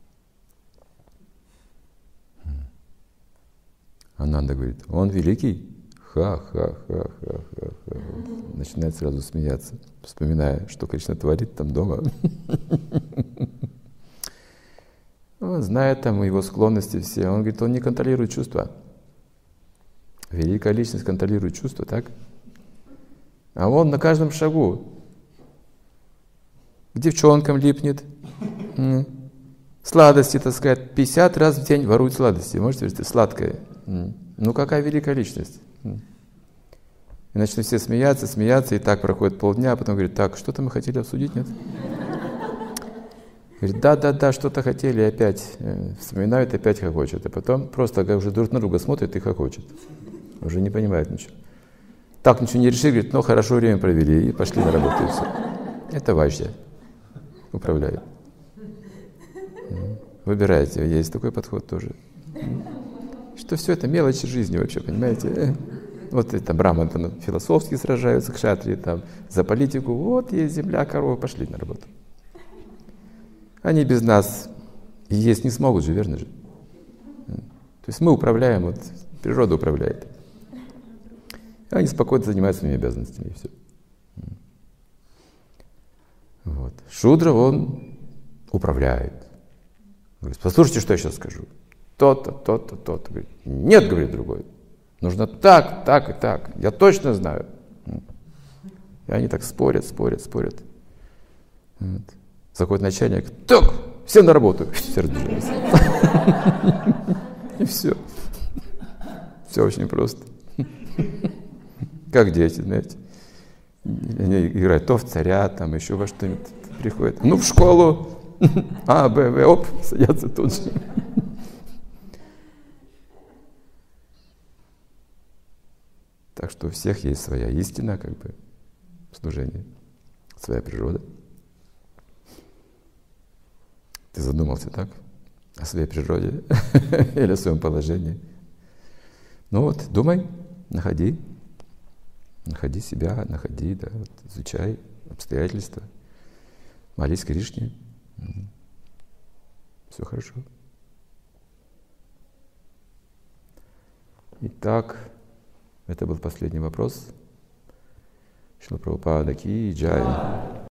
Ананда говорит: он великий? Ха-ха-ха-ха-ха-ха. Начинает сразу смеяться, вспоминая, что Кришна творит там дома. Он знает там его склонности все. Он говорит: он не контролирует чувства. Великая личность контролирует чувства, так? А он на каждом шагу к девчонкам липнет, сладости таскает, пятьдесят раз в день ворует сладости. Можете видеть, сладкое. Ну какая великая личность. И начнут все смеяться, смеяться, и так проходит полдня, а потом говорит: так, что-то мы хотели обсудить, нет? Говорит: да-да-да, что-то хотели, и опять э, вспоминают, опять хохочет. А потом просто как уже друг на друга смотрят и хохочет. Уже не понимают ничего. Так ничего не решили, говорит: ну хорошо, время провели, и пошли на работу, и все. Это Вайшья управляет. Выбирайте, есть такой подход тоже. Что все это мелочи жизни вообще, понимаете? Вот это браманы там философски сражаются, кшатрии там за политику. Вот есть земля, корова, пошли на работу. Они без нас есть не смогут же, верно же? То есть мы управляем, вот природа управляет. А они спокойно занимаются своими обязанностями, и все. Вот. Шудра, он управляет. Говорит, послушайте, что я сейчас скажу. То-то, то-то, то-то. Говорит, нет, говорит другой. Нужно так, так и так. Я точно знаю. И они так спорят, спорят, спорят. Вот. Заходит начальник, так, все на работу. Все разбежались. И все. Все очень просто. Как дети, знаете. Они играют то в царя, там еще во что-нибудь приходят. Ну, в школу. А, Б, В, оп, садятся тут же. Так что у всех есть своя истина, как бы, в служении, своя природа. Ты задумался так? О своей природе или о своем положении? Ну вот, думай, находи. Находи себя, находи, да, вот, изучай обстоятельства. Молись Кришне. Все хорошо. Итак, это был последний вопрос. Шрила Прабхупада ки джай.